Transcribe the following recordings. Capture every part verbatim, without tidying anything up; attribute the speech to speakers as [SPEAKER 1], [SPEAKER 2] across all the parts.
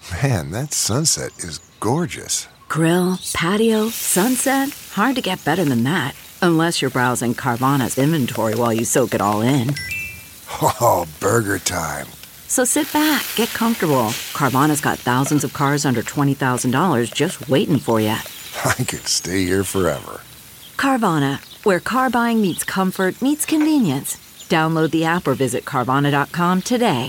[SPEAKER 1] Man, that sunset is gorgeous.
[SPEAKER 2] Grill, patio, sunset. Hard to get better than that. Unless you're browsing Carvana's inventory while you soak it all in.
[SPEAKER 1] Oh, burger time.
[SPEAKER 2] So sit back, get comfortable. Carvana's got thousands of cars under twenty thousand dollars just waiting for you.
[SPEAKER 1] I could stay here forever.
[SPEAKER 2] Carvana, where car buying meets comfort, meets convenience. Download the app or visit Carvana dot com today.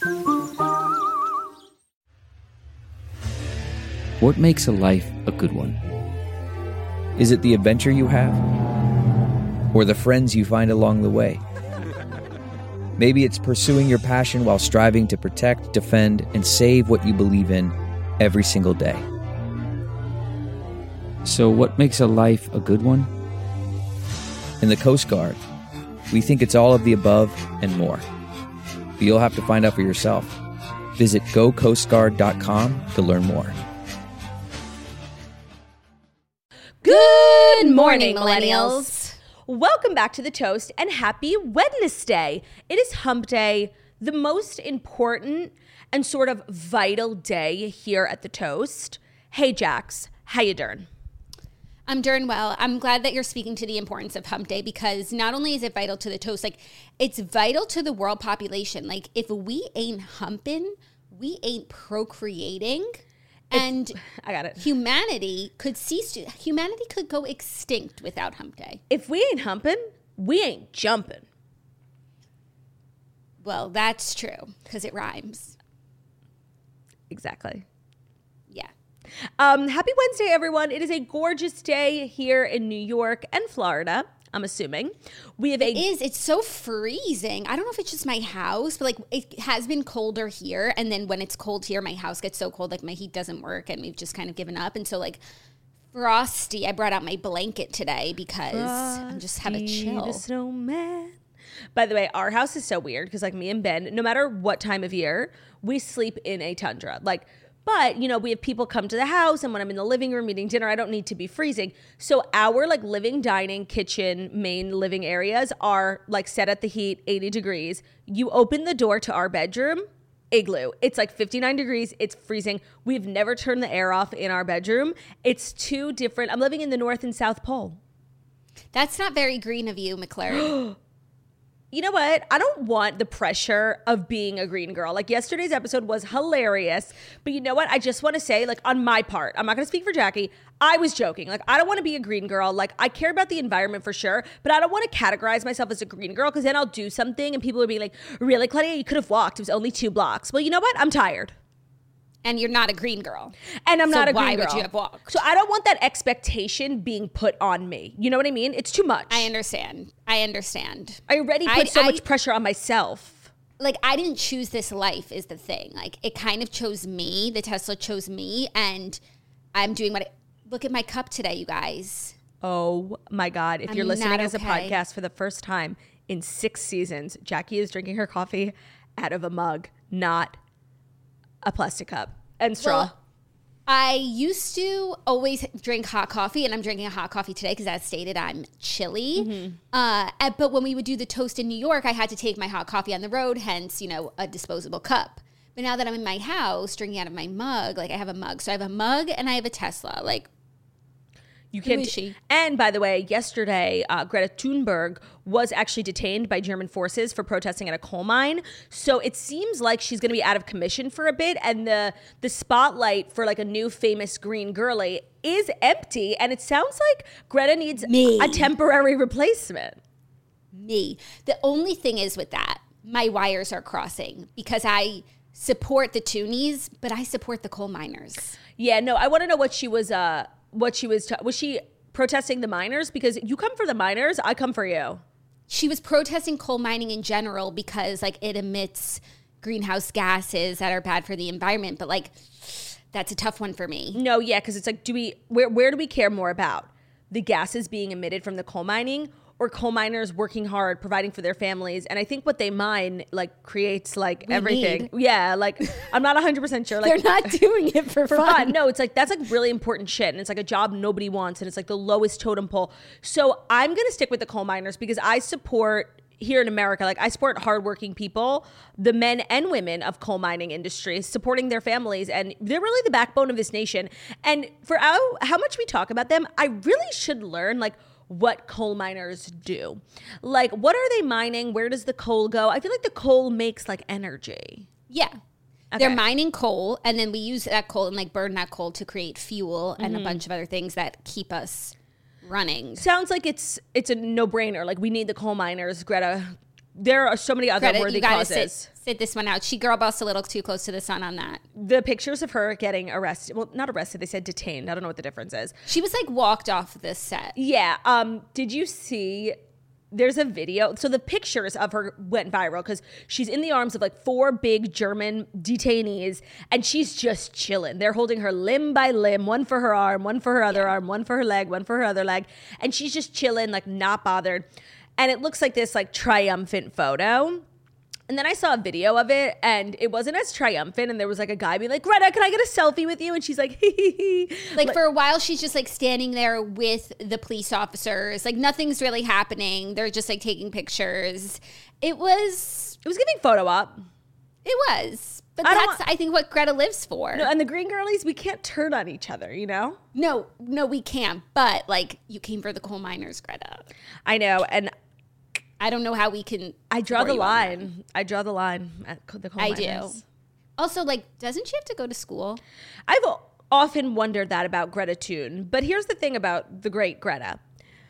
[SPEAKER 3] What makes a life a good one? Is it the adventure you have? Or the friends you find along the way? Maybe it's pursuing your passion while striving to protect, defend, and save what you believe in every single day. So what makes a life a good one? In the Coast Guard, we think it's all of the above and more. But you'll have to find out for yourself. Visit go coast guard dot com to learn more.
[SPEAKER 4] Good morning, millennials. Welcome back to The Toast and happy Wednesday. It is Hump Day, the most important and sort of vital day here at The Toast. Hey, Jax, how you doing?
[SPEAKER 5] I'm doing well. I'm glad that you're speaking to the importance of Hump Day because not only is it vital to The Toast, like it's vital to the world population. Like if we ain't humping, we ain't procreating. And
[SPEAKER 4] if, I got it.
[SPEAKER 5] Humanity could cease to, humanity could go extinct without Hump Day.
[SPEAKER 4] If we ain't humping, we ain't jumping.
[SPEAKER 5] Well, that's true because it rhymes.
[SPEAKER 4] Exactly.
[SPEAKER 5] Yeah.
[SPEAKER 4] Um, happy Wednesday, everyone. It is a gorgeous day here in New York and Florida, I'm assuming. We have a-
[SPEAKER 5] It is. It's so freezing. I don't know if it's just my house, but like it has been colder here. And then when it's cold here, my house gets so cold, like my heat doesn't work and we've just kind of given up. And so like frosty, I brought out my blanket today because I just have a chill.
[SPEAKER 4] The snowman. By the way, our house is so weird because like me and Ben, no matter what time of year, we sleep in a tundra. Like, but, you know, we have people come to the house and when I'm in the living room eating dinner, I don't need to be freezing. So our like living, dining, kitchen, main living areas are like set at the heat, eighty degrees. You open the door to our bedroom, igloo. It's like fifty-nine degrees. It's freezing. We've never turned the air off in our bedroom. It's two different. I'm living in the North and South Pole.
[SPEAKER 5] That's not very green of you, McClary.
[SPEAKER 4] You know what? I don't want the pressure of being a green girl. Like yesterday's episode was hilarious, but you know what? I just want to say, like on my part, I'm not going to speak for Jackie. I was joking. Like I don't want to be a green girl. Like I care about the environment for sure, but I don't want to categorize myself as a green girl because then I'll do something and people will be like, really, Claudia, you could have walked. It was only two blocks. Well, you know what? I'm tired.
[SPEAKER 5] And you're not a green girl.
[SPEAKER 4] And I'm
[SPEAKER 5] so
[SPEAKER 4] not a green
[SPEAKER 5] why
[SPEAKER 4] girl.
[SPEAKER 5] Why would you have walked?
[SPEAKER 4] So I don't want that expectation being put on me. You know what I mean? It's too much.
[SPEAKER 5] I understand. I understand.
[SPEAKER 4] I already put I, so I, much pressure on myself.
[SPEAKER 5] Like, I didn't choose this life is the thing. Like, it kind of chose me. The Tesla chose me. And I'm doing what I... Look at my cup today, you guys.
[SPEAKER 4] Oh, my God. If
[SPEAKER 5] I'm
[SPEAKER 4] you're listening
[SPEAKER 5] okay.
[SPEAKER 4] as a podcast for the first time in six seasons, Jackie is drinking her coffee out of a mug, not a plastic cup. And straw.
[SPEAKER 5] Well, I used to always drink hot coffee, and I'm drinking a hot coffee today because, as stated, I'm chilly. Mm-hmm. Uh, but when we would do the toast in New York, I had to take my hot coffee on the road, hence, you know, a disposable cup. But now that I'm in my house drinking out of my mug, like I have a mug. So I have a mug and I have a Tesla. Like,
[SPEAKER 4] you can't.
[SPEAKER 5] Who is she?
[SPEAKER 4] And by the way, yesterday, uh, Greta Thunberg was actually detained by German forces for protesting at a coal mine. So it seems like she's going to be out of commission for a bit. And the the spotlight for like a new famous green girly is empty. And it sounds like Greta needs
[SPEAKER 5] Me.
[SPEAKER 4] a temporary replacement.
[SPEAKER 5] Me. The only thing is with that, my wires are crossing because I support the Toonies, but I support the coal miners.
[SPEAKER 4] Yeah, no, I want to know what she was... Uh, what she was, t- was she protesting the miners? Because you come for the miners, I come for you.
[SPEAKER 5] She was protesting coal mining in general because like it emits greenhouse gases that are bad for the environment. But like, that's a tough one for me.
[SPEAKER 4] No, yeah, because it's like, do we, where, where do we care more about? The gases being emitted from the coal mining or coal miners working hard, providing for their families? And I think what they mine like creates like
[SPEAKER 5] we
[SPEAKER 4] everything.
[SPEAKER 5] Need.
[SPEAKER 4] Yeah, like I'm not one hundred percent sure. Like
[SPEAKER 5] they're not doing it for,
[SPEAKER 4] for
[SPEAKER 5] fun.
[SPEAKER 4] fun. No, it's like that's like really important shit. And it's like a job nobody wants. And it's like the lowest totem pole. So I'm going to stick with the coal miners because I support here in America, like I support hardworking people, the men and women of coal mining industry, supporting their families, and they're really the backbone of this nation. And for how, how much we talk about them, I really should learn like what coal miners do. Like, what are they mining? Where does the coal go? I feel like the coal makes like energy.
[SPEAKER 5] Yeah.
[SPEAKER 4] Okay.
[SPEAKER 5] They're mining coal, and then we use that coal and like burn that coal to create fuel and
[SPEAKER 4] Mm-hmm.
[SPEAKER 5] a bunch of other things that keep us running.
[SPEAKER 4] Sounds like it's it's a no-brainer. Like, we need the coal miners, Greta. There are so many other
[SPEAKER 5] Greta,
[SPEAKER 4] worthy
[SPEAKER 5] you gotta
[SPEAKER 4] causes.
[SPEAKER 5] sit, sit this one out. She girl bossed a little too close to the sun on that.
[SPEAKER 4] The pictures of her getting arrested, well, not arrested, they said detained. I don't know what the difference is.
[SPEAKER 5] She was like walked off this set.
[SPEAKER 4] Yeah. Um, did you see, there's a video. So the pictures of her went viral because she's in the arms of like four big German detainees and she's just chilling. They're holding her limb by limb, one for her arm, one for her other
[SPEAKER 5] Yeah.
[SPEAKER 4] arm, one for her leg, one for her other leg. And she's just chilling, like not bothered. And it looks like this like triumphant photo. And then I saw a video of it and it wasn't as triumphant. And there was like a guy being like, Greta, can I get a selfie with you? And she's like, hee hee hee.
[SPEAKER 5] Like, for a while, she's just like standing there with the police officers. Like nothing's really happening. They're just like taking pictures. It was,
[SPEAKER 4] It was giving photo op.
[SPEAKER 5] it was. But
[SPEAKER 4] I don't
[SPEAKER 5] that's,
[SPEAKER 4] want-
[SPEAKER 5] I think, what Greta lives for.
[SPEAKER 4] No, and the green girlies, we can't turn on each other, you know?
[SPEAKER 5] No, no, we can't. But like, you came for the coal miners, Greta.
[SPEAKER 4] I know. And
[SPEAKER 5] I don't know how we can.
[SPEAKER 4] I draw
[SPEAKER 5] support
[SPEAKER 4] the
[SPEAKER 5] you on that.
[SPEAKER 4] line. I draw the line at co- the coal
[SPEAKER 5] I
[SPEAKER 4] miners.
[SPEAKER 5] do. Also, like, doesn't she have to go to school?
[SPEAKER 4] I've o- often wondered that about Greta Thun. But here's the thing about the great Greta.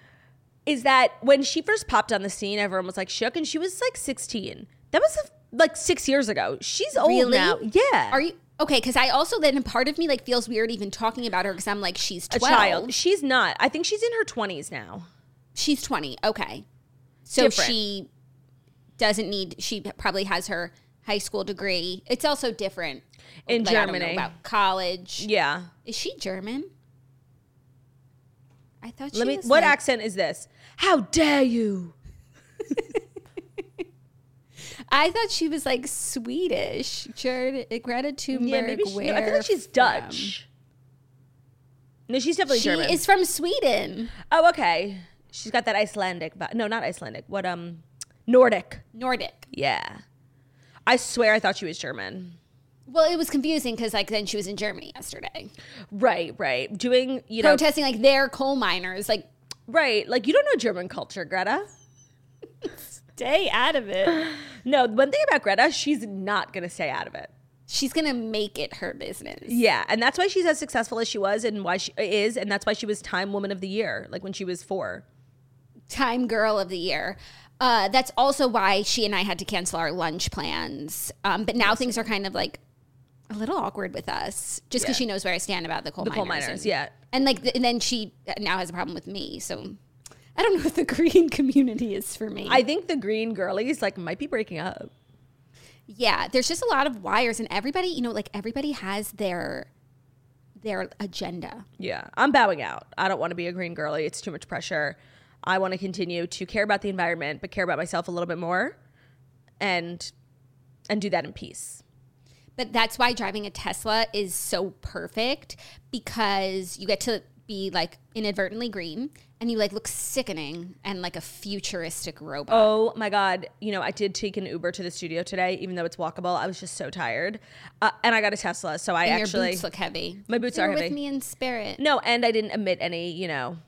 [SPEAKER 4] Is that when she first popped on the scene, everyone was like shook, and she was like sixteen. That was like six years ago. She's old
[SPEAKER 5] Really?
[SPEAKER 4] now. Yeah.
[SPEAKER 5] Are you okay? Because I also then part of me like feels weird even talking about her because I'm like she's
[SPEAKER 4] a
[SPEAKER 5] twelve.
[SPEAKER 4] child? She's not. I think she's in her twenties now.
[SPEAKER 5] She's twenty. Okay, so
[SPEAKER 4] Different.
[SPEAKER 5] she doesn't need. She probably has her high school degree. It's also different
[SPEAKER 4] In
[SPEAKER 5] Like, I don't know
[SPEAKER 4] Germany.
[SPEAKER 5] about college.
[SPEAKER 4] Yeah.
[SPEAKER 5] Is she German? I thought she
[SPEAKER 4] Let me.
[SPEAKER 5] was
[SPEAKER 4] What
[SPEAKER 5] like-
[SPEAKER 4] accent is this? How dare you?
[SPEAKER 5] I thought she was like Swedish. Jared, Greta Thunberg.
[SPEAKER 4] Yeah, maybe. She, no, I feel
[SPEAKER 5] where
[SPEAKER 4] like she's
[SPEAKER 5] from?
[SPEAKER 4] Dutch. No, she's definitely
[SPEAKER 5] She
[SPEAKER 4] German.
[SPEAKER 5] is from Sweden.
[SPEAKER 4] Oh, okay. She's got that Icelandic, vi- no, not Icelandic. What um, Nordic?
[SPEAKER 5] Nordic.
[SPEAKER 4] Yeah. I swear, I thought she was German.
[SPEAKER 5] Well, it was confusing because like then she was in Germany yesterday,
[SPEAKER 4] Right, right. Doing you know,
[SPEAKER 5] protesting like their coal miners. Like,
[SPEAKER 4] right. Like you don't know German culture, Greta.
[SPEAKER 5] stay out of it.
[SPEAKER 4] No, one thing about Greta, she's not gonna stay out of it.
[SPEAKER 5] She's gonna make it her business.
[SPEAKER 4] Yeah, and that's why she's as successful as she was, and why she is, and that's why she was Time Woman of the Year, like when she was four.
[SPEAKER 5] Time Girl of the Year. Uh, that's also why she and I had to cancel our lunch plans. Um, but now things are kind of like a little awkward with us, just because
[SPEAKER 4] Yeah.
[SPEAKER 5] she knows where I stand about the coal
[SPEAKER 4] The
[SPEAKER 5] miners.
[SPEAKER 4] coal miners,
[SPEAKER 5] and,
[SPEAKER 4] yeah.
[SPEAKER 5] And like, th- and then she now has a problem with me. So I don't know if the green community is for me.
[SPEAKER 4] I think the green girlies like might be breaking up.
[SPEAKER 5] Yeah, there's just a lot of wires, and everybody, you know, like everybody has their their agenda.
[SPEAKER 4] Yeah, I'm bowing out. I don't want to be a green girly. It's too much pressure. I want to continue to care about the environment, but care about myself a little bit more, and and do that in peace.
[SPEAKER 5] But that's why driving a Tesla is so perfect, because you get to be like inadvertently green, and you like look sickening and like a futuristic robot.
[SPEAKER 4] Oh my God. You know, I did take an Uber to the studio today, even though it's walkable. I was just so tired. Uh, and I got a Tesla. So I
[SPEAKER 5] and
[SPEAKER 4] actually.
[SPEAKER 5] your boots look heavy.
[SPEAKER 4] My boots
[SPEAKER 5] You're
[SPEAKER 4] are
[SPEAKER 5] with
[SPEAKER 4] heavy.
[SPEAKER 5] me in spirit.
[SPEAKER 4] No, and I didn't emit any, you know,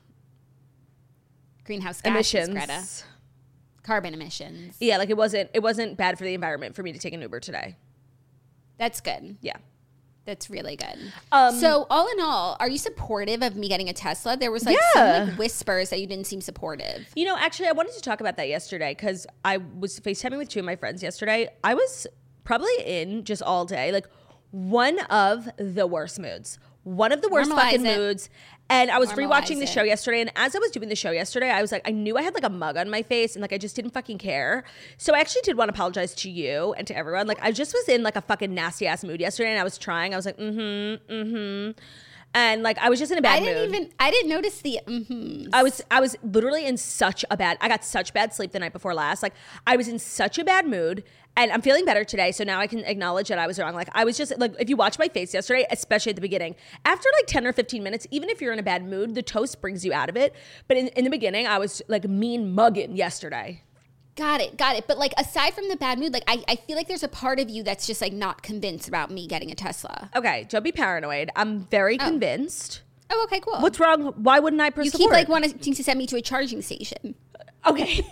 [SPEAKER 5] Greenhouse gases,
[SPEAKER 4] emissions.
[SPEAKER 5] Greta. Carbon emissions.
[SPEAKER 4] Yeah, like it wasn't it wasn't bad for the environment for me to take an Uber today.
[SPEAKER 5] That's good.
[SPEAKER 4] Yeah.
[SPEAKER 5] That's really good.
[SPEAKER 4] Um,
[SPEAKER 5] so all in all, are you supportive of me getting a Tesla? There was like
[SPEAKER 4] Yeah.
[SPEAKER 5] some like whispers that you didn't seem supportive.
[SPEAKER 4] You know, actually, I wanted to talk about that yesterday because I was FaceTiming with two of my friends yesterday. I was probably in just all day, like one of the worst moods, one of the worst
[SPEAKER 5] Normalize
[SPEAKER 4] fucking
[SPEAKER 5] it.
[SPEAKER 4] moods. And I was
[SPEAKER 5] Normalize
[SPEAKER 4] rewatching the
[SPEAKER 5] it.
[SPEAKER 4] show yesterday. And as I was doing the show yesterday, I was like, I knew I had like a mug on my face and like I just didn't fucking care. So I actually did want to apologize to you and to everyone. Like I just was in like a fucking nasty ass mood yesterday and I was trying. I was like, mm hmm, mm hmm. And like I was just in a bad
[SPEAKER 5] I didn't
[SPEAKER 4] mood.
[SPEAKER 5] even. I didn't notice the. Mm-hmm.
[SPEAKER 4] I was I was literally in such a bad I got such bad sleep the night before last. Like I was in such a bad mood and I'm feeling better today. So now I can acknowledge that I was wrong. Like I was just like if you watch my face yesterday, especially at the beginning, after like ten or fifteen minutes, even if you're in a bad mood, the toast brings you out of it. But in, in the beginning, I was like mean mugging yesterday.
[SPEAKER 5] Got it, got it. But like aside from the bad mood, like I, I feel like there's a part of you that's just like not convinced about me getting a Tesla.
[SPEAKER 4] Okay, don't be paranoid. I'm very
[SPEAKER 5] Oh.
[SPEAKER 4] convinced.
[SPEAKER 5] Oh, okay, cool.
[SPEAKER 4] What's wrong? Why wouldn't I press
[SPEAKER 5] you
[SPEAKER 4] the
[SPEAKER 5] keep
[SPEAKER 4] board?
[SPEAKER 5] like wanting to send me to a charging station.
[SPEAKER 4] Okay.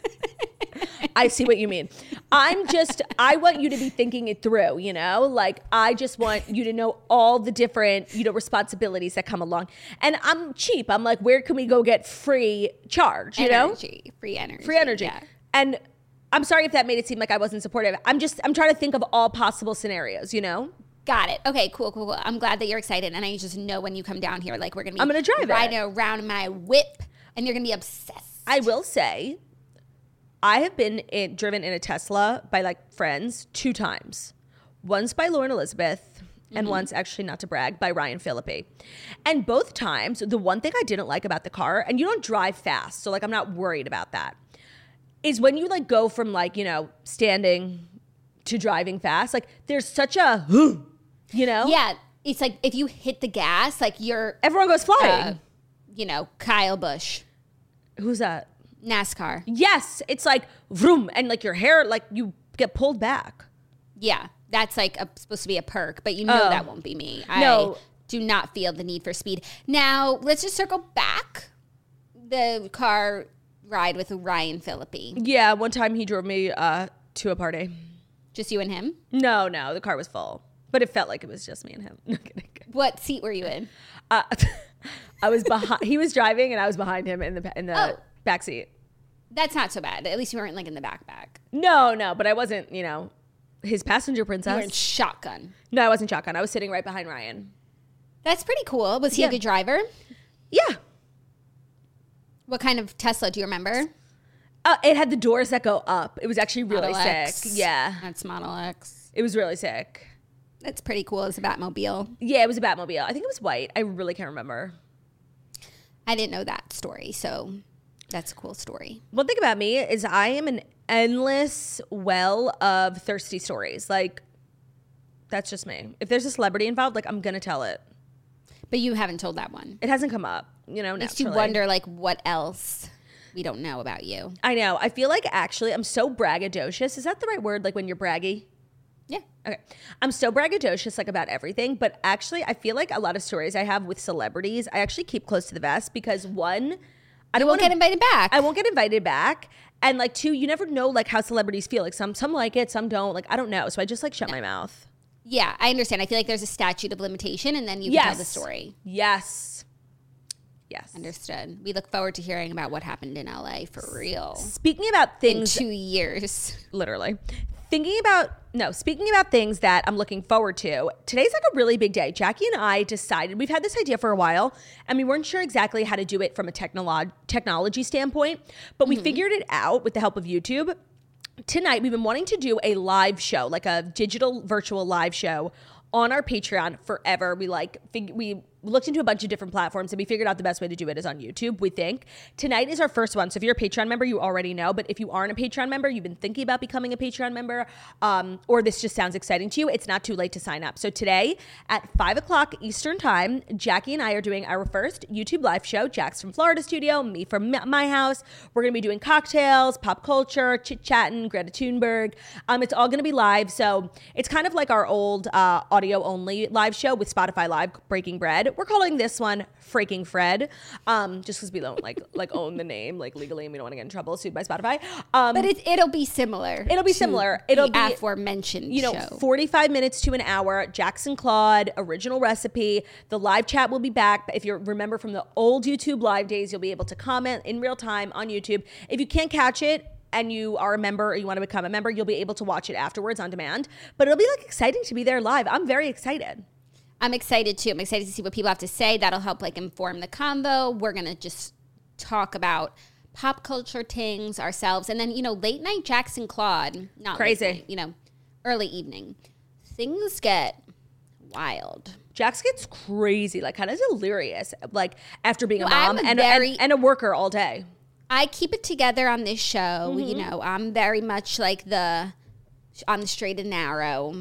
[SPEAKER 4] I see what you mean. I'm just, I want you to be thinking it through, you know? Like, I just want you to know all the different, you know, responsibilities that come along. And I'm cheap. I'm like, where can we go get free charge, you know?
[SPEAKER 5] Energy, free energy.
[SPEAKER 4] Free energy.
[SPEAKER 5] Yeah.
[SPEAKER 4] And I'm sorry if that made it seem like I wasn't supportive. I'm just, I'm trying to think of all possible scenarios, you know?
[SPEAKER 5] Got it. Okay, cool, cool, cool. I'm glad that you're excited. And I just know when you come down here, like we're going to be
[SPEAKER 4] I'm gonna drive it.
[SPEAKER 5] riding around my whip and you're going to be obsessed.
[SPEAKER 4] I will say, I have been in, driven in a Tesla by like friends two times. Once by Lauren Elizabeth, and once, actually not to brag, by Ryan Phillippe. And both times, the one thing I didn't like about the car, and you don't drive fast, so like I'm not worried about that, is when you like go from like, you know, standing to driving fast, like there's such a, you know?
[SPEAKER 5] Yeah, it's like if you hit the gas, like you're,
[SPEAKER 4] Everyone goes flying.
[SPEAKER 5] uh, you know, Kyle Busch,
[SPEAKER 4] Who's that?
[SPEAKER 5] NASCAR.
[SPEAKER 4] Yes, it's like vroom, and like your hair, like you get pulled back.
[SPEAKER 5] Yeah, that's like a, supposed to be a perk, but you know
[SPEAKER 4] Oh.
[SPEAKER 5] that won't be me.
[SPEAKER 4] No.
[SPEAKER 5] I do not feel the need for speed. Now, let's just circle back the car ride with Ryan Phillippe.
[SPEAKER 4] Yeah, one time he drove me uh, to a party.
[SPEAKER 5] Just you and him?
[SPEAKER 4] No, no, the car was full, but it felt like it was just me and him. No kidding.
[SPEAKER 5] What seat were you in?
[SPEAKER 4] Uh, I was behind. He was driving, and I was behind him in the in the
[SPEAKER 5] Oh.
[SPEAKER 4] back seat.
[SPEAKER 5] That's not so bad. At least you weren't like in the backpack.
[SPEAKER 4] No, no, but I wasn't. You know, his passenger
[SPEAKER 5] You were in
[SPEAKER 4] princess.
[SPEAKER 5] shotgun.
[SPEAKER 4] No, I wasn't shotgun. I was sitting right behind Ryan.
[SPEAKER 5] That's pretty cool. Was he
[SPEAKER 4] Yeah.
[SPEAKER 5] a good driver?
[SPEAKER 4] Yeah.
[SPEAKER 5] What kind of Tesla do you remember?
[SPEAKER 4] Uh, it had the doors that go up. It was actually really
[SPEAKER 5] Model
[SPEAKER 4] sick.
[SPEAKER 5] X.
[SPEAKER 4] Yeah,
[SPEAKER 5] That's Model X.
[SPEAKER 4] it was really sick.
[SPEAKER 5] That's pretty cool. It's a Batmobile.
[SPEAKER 4] Yeah, it was a Batmobile. I think it was white. I really can't remember.
[SPEAKER 5] I didn't know that story, so that's a cool story.
[SPEAKER 4] One thing about me is I am an endless well of thirsty stories. Like, that's just me. If there's a celebrity involved, like, I'm going to tell it.
[SPEAKER 5] But you haven't told that one.
[SPEAKER 4] It hasn't come up, you know,
[SPEAKER 5] Makes you
[SPEAKER 4] naturally.
[SPEAKER 5] wonder, like, what else we don't know about you.
[SPEAKER 4] I know. I feel like actually I'm so braggadocious. Is that the right word? Like when you're braggy?
[SPEAKER 5] Yeah.
[SPEAKER 4] Okay. I'm so braggadocious, like about everything. But actually, I feel like a lot of stories I have with celebrities, I actually keep close to the vest because one, I
[SPEAKER 5] You
[SPEAKER 4] don't
[SPEAKER 5] won't
[SPEAKER 4] want
[SPEAKER 5] get invited back.
[SPEAKER 4] I won't get invited back. And like two, you never know like how celebrities feel. Like some some like it, some don't. Like I don't know. So I just like shut my mouth.
[SPEAKER 5] Yeah, I understand. I feel like there's a statute of limitation, and then you can tell the story.
[SPEAKER 4] Yes. Yes.
[SPEAKER 5] Understood. We look forward to hearing about what happened in L A for real.
[SPEAKER 4] Speaking about
[SPEAKER 5] In
[SPEAKER 4] things
[SPEAKER 5] two years.
[SPEAKER 4] literally thinking about no speaking about things that I'm looking forward to, today's like a really big day. Jackie and I decided, we've had this idea for a while and we weren't sure exactly how to do it from a technolo- technology standpoint, but we figured it out with the help of YouTube. Tonight we've been wanting to do a live show, like a digital virtual live show on our Patreon forever. We like fig- we looked into a bunch of different platforms and we figured out the best way to do it is on YouTube, we think. Tonight is our first one. So if you're a Patreon member, you already know. But if you aren't a Patreon member, you've been thinking about becoming a Patreon member, um, or this just sounds exciting to you, it's not too late to sign up. So today at five o'clock Eastern time, Jackie and I are doing our first YouTube live show. Jack's from Florida studio, me from my house. We're going to be doing cocktails, pop culture, chit-chatting, Greta Thunberg. Um, it's all going to be live. So it's kind of like our old uh, audio only live show with Spotify Live, Breaking Bread. We're calling this one Freaking Fred, um, just because we don't like like own the name like legally, and we don't want to get in trouble, sued by Spotify. Um,
[SPEAKER 5] But it, it'll be similar.
[SPEAKER 4] It'll be
[SPEAKER 5] to
[SPEAKER 4] similar. It'll
[SPEAKER 5] the
[SPEAKER 4] be,
[SPEAKER 5] aforementioned
[SPEAKER 4] you know,
[SPEAKER 5] show.
[SPEAKER 4] forty-five minutes to an hour. Jackson Claude, original recipe. The live chat will be back. If you remember from the old YouTube live days, you'll be able to comment in real time on YouTube. If you can't catch it and you are a member or you want to become a member, you'll be able to watch it afterwards on demand. But it'll be like exciting to be there live. I'm very excited.
[SPEAKER 5] I'm excited too. I'm excited to see what people have to say. That'll help like inform the convo. We're going to just talk about pop culture things ourselves. And then, you know, late night Jackson Claude, not
[SPEAKER 4] Crazy.
[SPEAKER 5] late night, you know, early evening. Things get wild.
[SPEAKER 4] Jax gets crazy, like kind of delirious, like after being
[SPEAKER 5] Well,
[SPEAKER 4] a mom
[SPEAKER 5] I'm
[SPEAKER 4] and,
[SPEAKER 5] very-
[SPEAKER 4] and, and a worker all day.
[SPEAKER 5] I keep it together on this show.
[SPEAKER 4] Mm-hmm.
[SPEAKER 5] You know, I'm very much like the on the straight and narrow.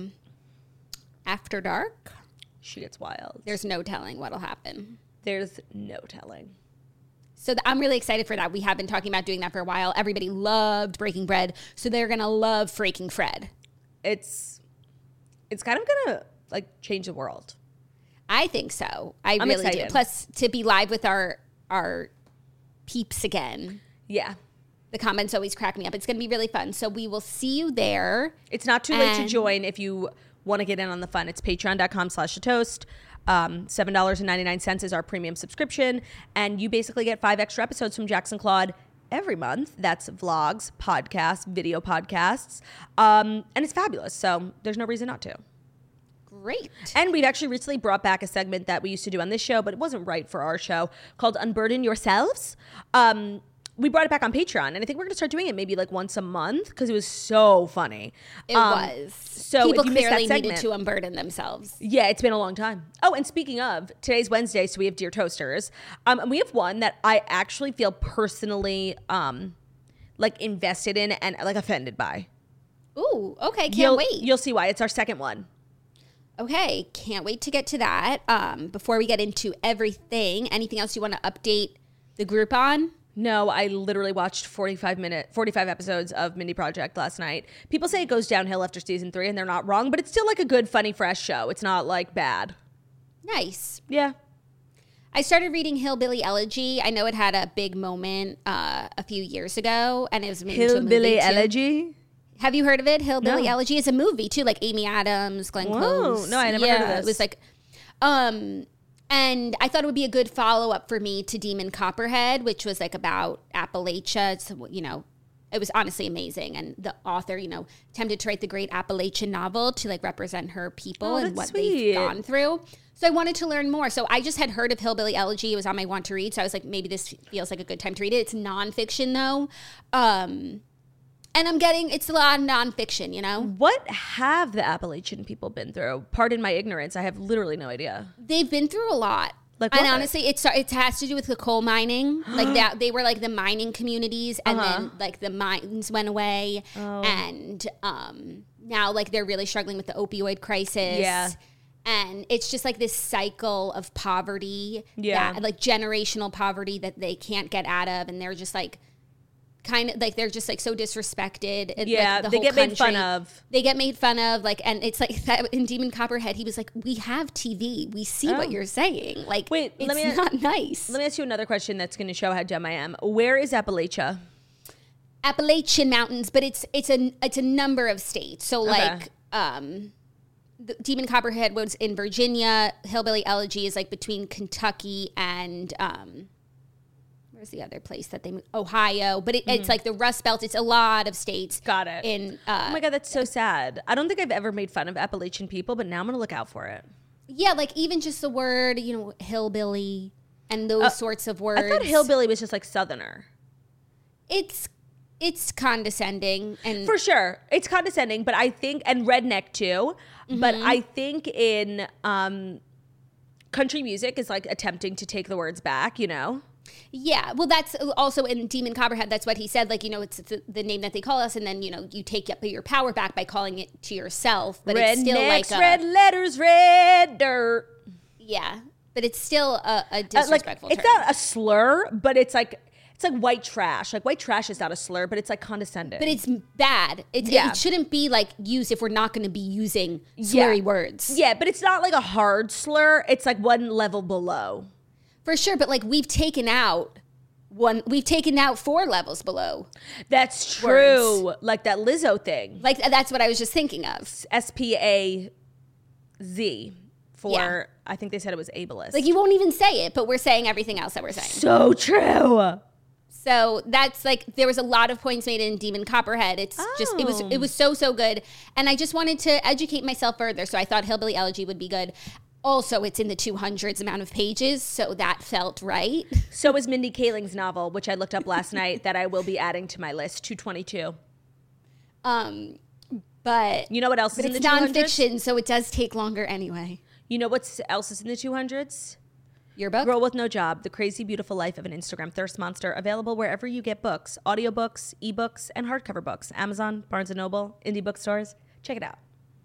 [SPEAKER 5] After dark,
[SPEAKER 4] She gets wild.
[SPEAKER 5] there's no telling what'll happen.
[SPEAKER 4] There's no telling.
[SPEAKER 5] So th- I'm really excited for that. We have been talking about doing that for a while. Everybody loved Breaking Bread, so they're gonna love Freaking Fred.
[SPEAKER 4] It's it's kind of gonna like change the world.
[SPEAKER 5] I think so. I
[SPEAKER 4] I'm
[SPEAKER 5] really
[SPEAKER 4] excited.
[SPEAKER 5] do. Plus, to be live with our our peeps again.
[SPEAKER 4] Yeah.
[SPEAKER 5] The comments always crack me up. It's gonna be really fun. So we will see you there.
[SPEAKER 4] It's not too late to
[SPEAKER 5] And-
[SPEAKER 4] join if you want to get in on the fun. It's patreon.com slash the toast. Um, seven dollars and ninety-nine cents is our premium subscription. And you basically get five extra episodes from Jackson Claude every month. That's vlogs, podcasts, video podcasts. Um, and it's fabulous. So there's no reason not to.
[SPEAKER 5] Great.
[SPEAKER 4] And we've actually recently brought back a segment that we used to do on this show, but it wasn't right for our show, called Unburden Yourselves. Um, we brought it back on Patreon, and I think we're going to start doing it maybe like once a month because it was so funny.
[SPEAKER 5] It
[SPEAKER 4] Um,
[SPEAKER 5] was.
[SPEAKER 4] So
[SPEAKER 5] People
[SPEAKER 4] if you missed that
[SPEAKER 5] clearly needed
[SPEAKER 4] segment-
[SPEAKER 5] to unburden themselves.
[SPEAKER 4] Yeah, it's been a long time. Oh, and speaking of, today's Wednesday, so we have Dear Toasters. Um, and we have one that I actually feel personally um, like invested in and like offended by.
[SPEAKER 5] Ooh, okay. Can't
[SPEAKER 4] you'll,
[SPEAKER 5] wait.
[SPEAKER 4] You'll see why. It's our second one.
[SPEAKER 5] Okay, can't wait to get to that. Um, before we get into everything, anything else you want to update the group on?
[SPEAKER 4] No, I literally watched forty-five minute, forty-five episodes of Mindy Project last night. People say it goes downhill after season three, and they're not wrong, but it's still like a good, funny, fresh show. It's not like bad.
[SPEAKER 5] Nice.
[SPEAKER 4] Yeah.
[SPEAKER 5] I started reading Hillbilly Elegy. I know it had a big moment uh, a few years ago, and it was made into a movie
[SPEAKER 4] Hillbilly
[SPEAKER 5] too.
[SPEAKER 4] Elegy?
[SPEAKER 5] Have you heard of it? Hillbilly
[SPEAKER 4] No.
[SPEAKER 5] Elegy is a movie too, like Amy Adams, Glenn
[SPEAKER 4] Whoa.
[SPEAKER 5] Close.
[SPEAKER 4] No, I never
[SPEAKER 5] yeah,
[SPEAKER 4] heard of this.
[SPEAKER 5] It was like, um, and I thought it would be a good follow up for me to Demon Copperhead, which was like about Appalachia. It's, you know, it was honestly amazing, and the author, you know, attempted to write the great Appalachian novel to like represent her people
[SPEAKER 4] Oh,
[SPEAKER 5] and
[SPEAKER 4] that's
[SPEAKER 5] what
[SPEAKER 4] sweet.
[SPEAKER 5] they've gone through. So I wanted to learn more. So I just had heard of Hillbilly Elegy. It was on my want to read. So I was like, maybe this feels like a good time to read it. It's nonfiction though. Um, and I'm getting, it's a lot of nonfiction, you know?
[SPEAKER 4] What have the Appalachian people been through? Pardon my ignorance. I have literally no idea.
[SPEAKER 5] They've been through a lot.
[SPEAKER 4] Like
[SPEAKER 5] and
[SPEAKER 4] what?
[SPEAKER 5] honestly, it, it has to do with the coal mining. Like that, they were like the mining communities, and
[SPEAKER 4] Uh-huh.
[SPEAKER 5] then like the mines went away,
[SPEAKER 4] Oh.
[SPEAKER 5] and um, now like they're really struggling with the opioid crisis.
[SPEAKER 4] Yeah.
[SPEAKER 5] And it's just like this cycle of poverty,
[SPEAKER 4] Yeah.
[SPEAKER 5] that, like generational poverty that they can't get out of, and they're just like, kind of like they're just like so disrespected. And,
[SPEAKER 4] Yeah,
[SPEAKER 5] like, the
[SPEAKER 4] they
[SPEAKER 5] whole
[SPEAKER 4] get made fun
[SPEAKER 5] country-
[SPEAKER 4] of.
[SPEAKER 5] They get made fun of, like, and it's like that in Demon Copperhead. He was like, "We have T V. We see
[SPEAKER 4] Oh.
[SPEAKER 5] what you're saying. Like,
[SPEAKER 4] Wait,
[SPEAKER 5] it's
[SPEAKER 4] let me-
[SPEAKER 5] not nice."
[SPEAKER 4] Let me ask you another question that's going to show how dumb I am. Where is Appalachia?
[SPEAKER 5] Appalachian Mountains, but it's it's a it's a number of states. So like, um, the Demon Copperhead was in Virginia. Hillbilly Elegy is like between Kentucky and um, where's the other place that they moved? Ohio. But it, it's like the Rust Belt. It's a lot of states.
[SPEAKER 4] Mm-hmm. Got it.
[SPEAKER 5] In uh,
[SPEAKER 4] Oh my God, that's so sad. I don't think I've ever made fun of Appalachian people, but now I'm going to look out for it.
[SPEAKER 5] yeah, like even just the word, you know, hillbilly and those sorts of words.
[SPEAKER 4] I thought hillbilly was just like southerner.
[SPEAKER 5] It's it's condescending and
[SPEAKER 4] For sure. It's condescending, but I think, and redneck too, but
[SPEAKER 5] Mm-hmm.
[SPEAKER 4] I think in um, country music is like attempting to take the words back, you know?
[SPEAKER 5] yeah. Well, that's also in Demon Copperhead. That's what he said. Like, you know, it's the, the name that they call us, and then you know you take up your power back by calling it to yourself. But
[SPEAKER 4] Rednecks,
[SPEAKER 5] it's still like a,
[SPEAKER 4] red letters, red dirt.
[SPEAKER 5] yeah. But it's still a, a
[SPEAKER 4] Uh, like,
[SPEAKER 5] disrespectful
[SPEAKER 4] it's
[SPEAKER 5] term.
[SPEAKER 4] not a slur, but it's like, it's like white trash. Like white trash is not a slur, but it's like condescending.
[SPEAKER 5] but it's bad. It's,
[SPEAKER 4] Yeah.
[SPEAKER 5] It shouldn't be like used if we're not going to be using
[SPEAKER 4] Yeah.
[SPEAKER 5] slurry words.
[SPEAKER 4] Yeah, but it's not like a hard slur. It's like one level below.
[SPEAKER 5] For sure. But like we've taken out one, we've taken out four levels below.
[SPEAKER 4] That's true. Like that Lizzo thing.
[SPEAKER 5] Like that's what I was just thinking of.
[SPEAKER 4] S P A Z for,
[SPEAKER 5] Yeah.
[SPEAKER 4] I think they said it was ableist.
[SPEAKER 5] Like you won't even say it, but we're saying everything else that we're saying.
[SPEAKER 4] so true.
[SPEAKER 5] So that's like there was a lot of points made in Demon Copperhead. It's just it was
[SPEAKER 4] Oh.
[SPEAKER 5] it was so so good, and I just wanted to educate myself further. So I thought Hillbilly Elegy would be good. Also, it's in the two hundreds amount of pages, so that felt right.
[SPEAKER 4] So is Mindy Kaling's novel, which I looked up last night, that I will be adding to my list, two twenty-two.
[SPEAKER 5] Um, but
[SPEAKER 4] You know what else
[SPEAKER 5] but
[SPEAKER 4] is in
[SPEAKER 5] it's
[SPEAKER 4] the two hundreds?
[SPEAKER 5] nonfiction, so it does take longer anyway.
[SPEAKER 4] You know what else is in the two hundreds?
[SPEAKER 5] Your book?
[SPEAKER 4] Girl with No Job, The Crazy Beautiful Life of an Instagram Thirst Monster, available wherever you get books, audiobooks, ebooks, and hardcover books. Amazon, Barnes and Noble, indie bookstores. Check it out.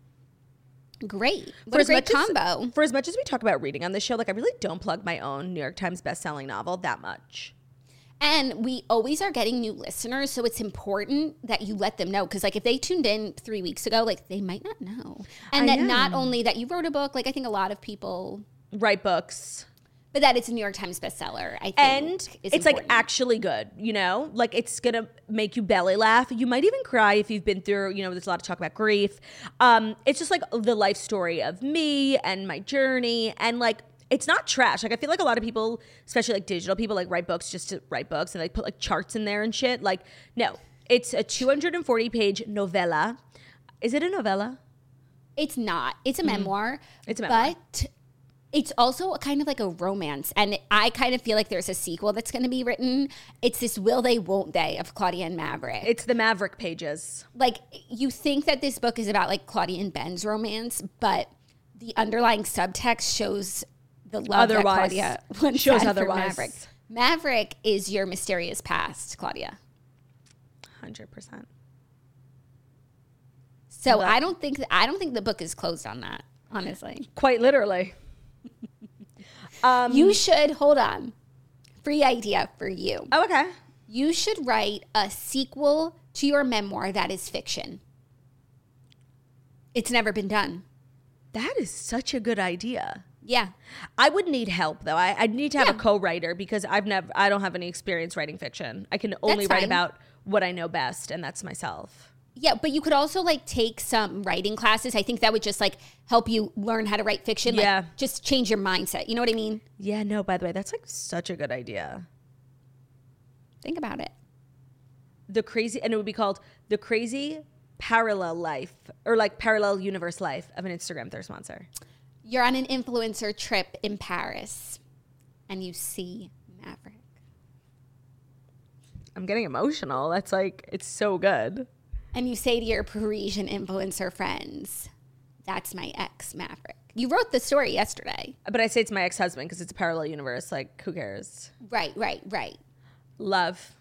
[SPEAKER 5] Great. What a great
[SPEAKER 4] much as-
[SPEAKER 5] combo.
[SPEAKER 4] for as much as we talk about reading on this show, like I really don't plug my own New York Times bestselling novel that much.
[SPEAKER 5] And we always are getting new listeners, so it's important that you let them know. Because, like, if they tuned in three weeks ago, like, they might not know. And
[SPEAKER 4] I
[SPEAKER 5] that
[SPEAKER 4] know.
[SPEAKER 5] not only that you wrote a book, like, I think a lot of people,
[SPEAKER 4] Write books.
[SPEAKER 5] but that it's a New York Times bestseller, I think
[SPEAKER 4] And
[SPEAKER 5] is
[SPEAKER 4] it's like
[SPEAKER 5] important.
[SPEAKER 4] actually good, you know? Like it's gonna make you belly laugh. You might even cry if you've been through, you know, there's a lot of talk about grief. Um, it's just like the life story of me and my journey. And like, it's not trash. Like I feel like a lot of people, especially like digital people, like write books just to write books and like put like charts in there and shit. Like, no, it's a two hundred forty page novella. Is it a novella?
[SPEAKER 5] It's not. It's a memoir.
[SPEAKER 4] It's a memoir.
[SPEAKER 5] But it's also a kind of like a romance. And I kind of feel like there's a sequel that's going to be written. It's this will they, won't they of Claudia and Maverick.
[SPEAKER 4] It's the Maverick pages.
[SPEAKER 5] Like, you think that this book is about like Claudia and Ben's romance, but the underlying subtext shows the love
[SPEAKER 4] Otherwise.
[SPEAKER 5] that Claudia once
[SPEAKER 4] Shows
[SPEAKER 5] had for
[SPEAKER 4] otherwise.
[SPEAKER 5] Maverick. Maverick is your mysterious past, Claudia.
[SPEAKER 4] one hundred percent.
[SPEAKER 5] So
[SPEAKER 4] But-
[SPEAKER 5] I don't think that, I don't think the book is closed on that, honestly.
[SPEAKER 4] Quite literally. um,
[SPEAKER 5] You should hold on. Free idea for you.
[SPEAKER 4] oh, okay.
[SPEAKER 5] You should write a sequel to your memoir that is fiction. It's never been done.
[SPEAKER 4] That is such a good idea.
[SPEAKER 5] Yeah.
[SPEAKER 4] I would need help though. I, I'd need to have
[SPEAKER 5] Yeah.
[SPEAKER 4] a co-writer because I've never, I don't have any experience writing fiction. I can only
[SPEAKER 5] That's
[SPEAKER 4] write
[SPEAKER 5] fine.
[SPEAKER 4] about what I know best, and that's myself.
[SPEAKER 5] Yeah, but you could also like take some writing classes. I think that would just like help you learn how to write fiction. Like,
[SPEAKER 4] Yeah.
[SPEAKER 5] just change your mindset. You know what I mean?
[SPEAKER 4] Yeah, no, by the way, that's like such a good idea.
[SPEAKER 5] Think about it.
[SPEAKER 4] The crazy, and it would be called The Crazy Parallel Life, or like Parallel Universe Life of an Instagram thirst sponsor.
[SPEAKER 5] You're on an influencer trip in Paris and you see Maverick.
[SPEAKER 4] I'm getting emotional. That's like, it's so good.
[SPEAKER 5] And you say to your Parisian influencer friends, that's my ex Maverick. You wrote the story yesterday.
[SPEAKER 4] But I say it's my ex-husband because it's a parallel universe. Like, who cares?
[SPEAKER 5] Right, right, right.
[SPEAKER 4] Love.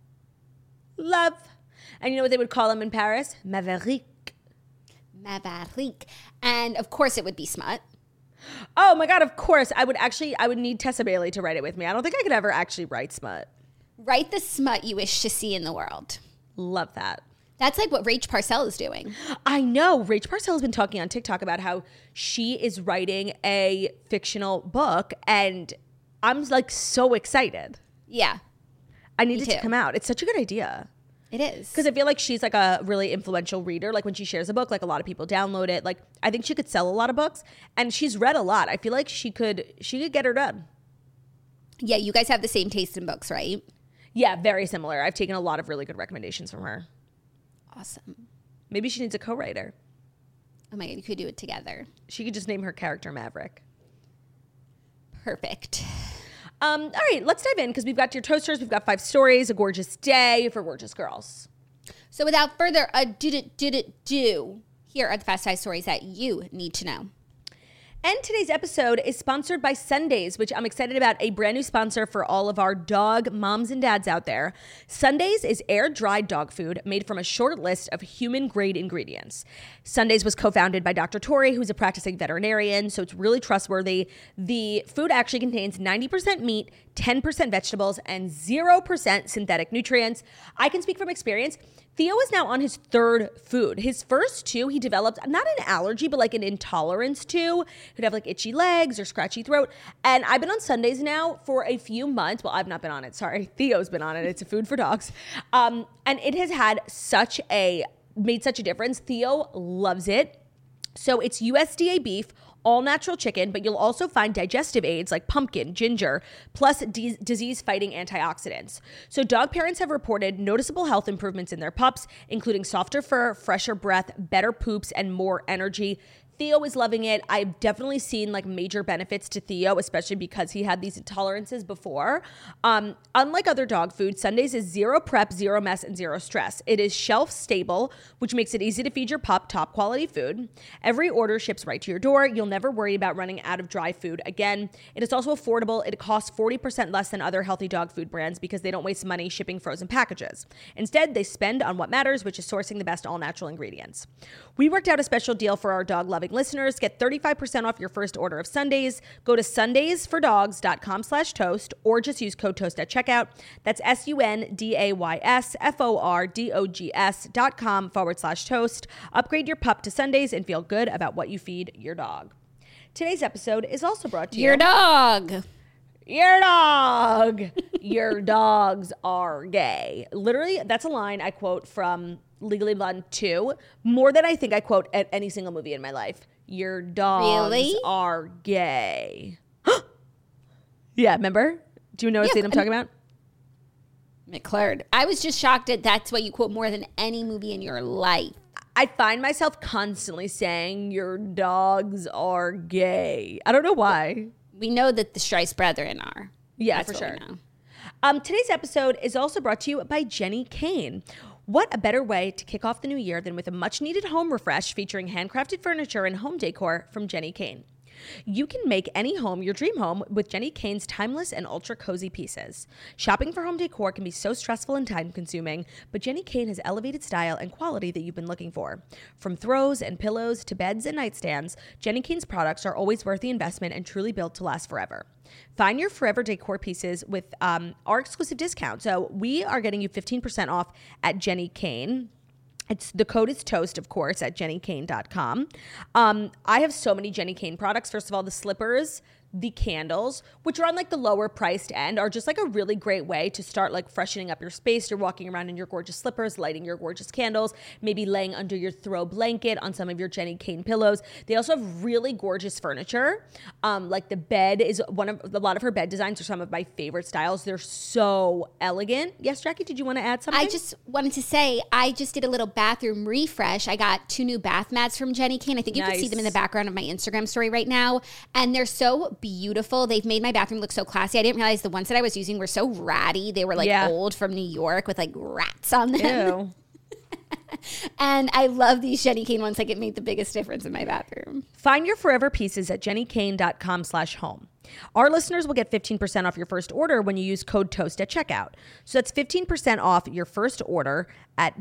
[SPEAKER 4] Love. And you know what they would call him in Paris? Maverick.
[SPEAKER 5] Maverick. And of course it would be smut.
[SPEAKER 4] Oh my God, of course. I would actually, I would need Tessa Bailey to write it with me. I don't think I could ever actually write smut.
[SPEAKER 5] Write the smut you wish to see in the world.
[SPEAKER 4] Love that.
[SPEAKER 5] That's like what Rach Parcell is doing.
[SPEAKER 4] I know. Rach Parcell has been talking on TikTok about how she is writing a fictional book, and I'm like so excited.
[SPEAKER 5] Yeah,
[SPEAKER 4] I need it to
[SPEAKER 5] too.
[SPEAKER 4] come out. It's such a good idea.
[SPEAKER 5] it is.
[SPEAKER 4] Because I feel like she's like a really influential reader. Like when she shares a book, like a lot of people download it. Like I think she could sell a lot of books, and she's read a lot. I feel like she could she could get her done.
[SPEAKER 5] Yeah, you guys have the same taste in books, right?
[SPEAKER 4] Yeah, very similar. I've taken a lot of really good recommendations from her.
[SPEAKER 5] Awesome.
[SPEAKER 4] Maybe she needs a co-writer.
[SPEAKER 5] Oh my God, you could do it together.
[SPEAKER 4] She could just name her character Maverick.
[SPEAKER 5] Perfect.
[SPEAKER 4] Um, all right, let's dive in because we've got your toasters. We've got five stories, a gorgeous day for gorgeous girls.
[SPEAKER 5] So without further ado, did it, it do, here are the fast five stories that you need to know.
[SPEAKER 4] And today's episode is sponsored by Sundays, which I'm excited about, a brand new sponsor for all of our dog moms and dads out there. Sundays is air-dried dog food made from a short list of human-grade ingredients. Sundays was co-founded by Doctor Tori, who's a practicing veterinarian, so it's really trustworthy. The food actually contains ninety percent meat, ten percent vegetables, and zero percent synthetic nutrients. I can speak from experience. Theo is now on his third food. His first two, he developed not an allergy, but like an intolerance to. He'd have like itchy legs or scratchy throat. And I've been on Sundays now for a few months. Well, I've not been on it. Sorry. Theo's been on it. It's a food for dogs. Um, and it has had such a, made such a difference. Theo loves it. So it's U S D A beef, all natural chicken, but you'll also find digestive aids like pumpkin, ginger, plus de- disease-fighting antioxidants. So dog parents have reported noticeable health improvements in their pups, including softer fur, fresher breath, better poops, and more energy. Theo is loving it. I've definitely seen like major benefits to Theo, especially because he had these intolerances before. Um, unlike other dog food, Sundays is zero prep, zero mess, and zero stress. It is shelf stable, which makes it easy to feed your pup top quality food. Every order ships right to your door. You'll never worry about running out of dry food again. It is also affordable. It costs forty percent less than other healthy dog food brands because they don't waste money shipping frozen packages. Instead, they spend on what matters, which is sourcing the best all natural ingredients. We worked out a special deal for our dog loving loving listeners get thirty-five percent off your first order of Sundays. Go to sundaysfordogs.com slash toast or just use code toast at checkout. That's S-U-N-D-A-Y-S-F-O-R-D-O-G-S dot com forward slash toast. Upgrade your pup to Sundays and feel good about what you feed your dog. Today's episode is also brought to you.
[SPEAKER 5] Your dog.
[SPEAKER 4] Your dog. Your dogs are gay. Literally, that's a line I quote from Legally Blonde two, more than I think I quote at any single movie in my life. Your dogs
[SPEAKER 5] Really?
[SPEAKER 4] are gay. Yeah, remember? Do you know what
[SPEAKER 5] Yeah,
[SPEAKER 4] scene I'm talking about?
[SPEAKER 5] McClurd. I was just shocked that that's what you quote more than any movie in your life.
[SPEAKER 4] I find myself constantly saying your dogs are gay. I don't know why.
[SPEAKER 5] We know that the Strice brethren are.
[SPEAKER 4] Yeah,
[SPEAKER 5] That's
[SPEAKER 4] for
[SPEAKER 5] what we
[SPEAKER 4] sure.
[SPEAKER 5] know.
[SPEAKER 4] Um, today's episode is also brought to you by Jenny Kane. What a better way to kick off the new year than with a much-needed home refresh featuring handcrafted furniture and home decor from Jenny Kane. You can make any home your dream home with Jenny Kane's timeless and ultra-cozy pieces. Shopping for home decor can be so stressful and time-consuming, but Jenny Kane has elevated style and quality that you've been looking for. From throws and pillows to beds and nightstands, Jenny Kane's products are always worth the investment and truly built to last forever. Find your forever decor pieces with um, our exclusive discount. So we are getting you fifteen percent off at Jenny Kane. It's the code is toast, of course, at jenny kane dot com. Um, I have so many Jenny Kane products. First of all, the slippers, the candles, which are on like the lower priced end, are just like a really great way to start like freshening up your space. You're walking around in your gorgeous slippers, lighting your gorgeous candles, maybe laying under your throw blanket on some of your Jenny Kane pillows. They also have really gorgeous furniture. Um, like the bed is one of, a lot of her bed designs are some of my favorite styles. They're so elegant. Yes, Jackie, did you want to add something?
[SPEAKER 5] I just wanted to say, I just did a little bathroom refresh. I got two new bath mats from Jenny Kane. I think you can see
[SPEAKER 4] Nice.
[SPEAKER 5] them in the background of my Instagram story right now. And they're so beautiful. They've made my bathroom look so classy. I didn't realize the ones that I was using were so ratty. They were like
[SPEAKER 4] Yeah.
[SPEAKER 5] old from New York with like rats on them.
[SPEAKER 4] Ew.
[SPEAKER 5] And I love these Jenny Kane ones. Like it made the biggest difference in my bathroom.
[SPEAKER 4] Find your forever pieces at jenny kane dot com slash home. Our listeners will get fifteen percent off your first order when you use code TOAST at checkout. So that's fifteen percent off your first order at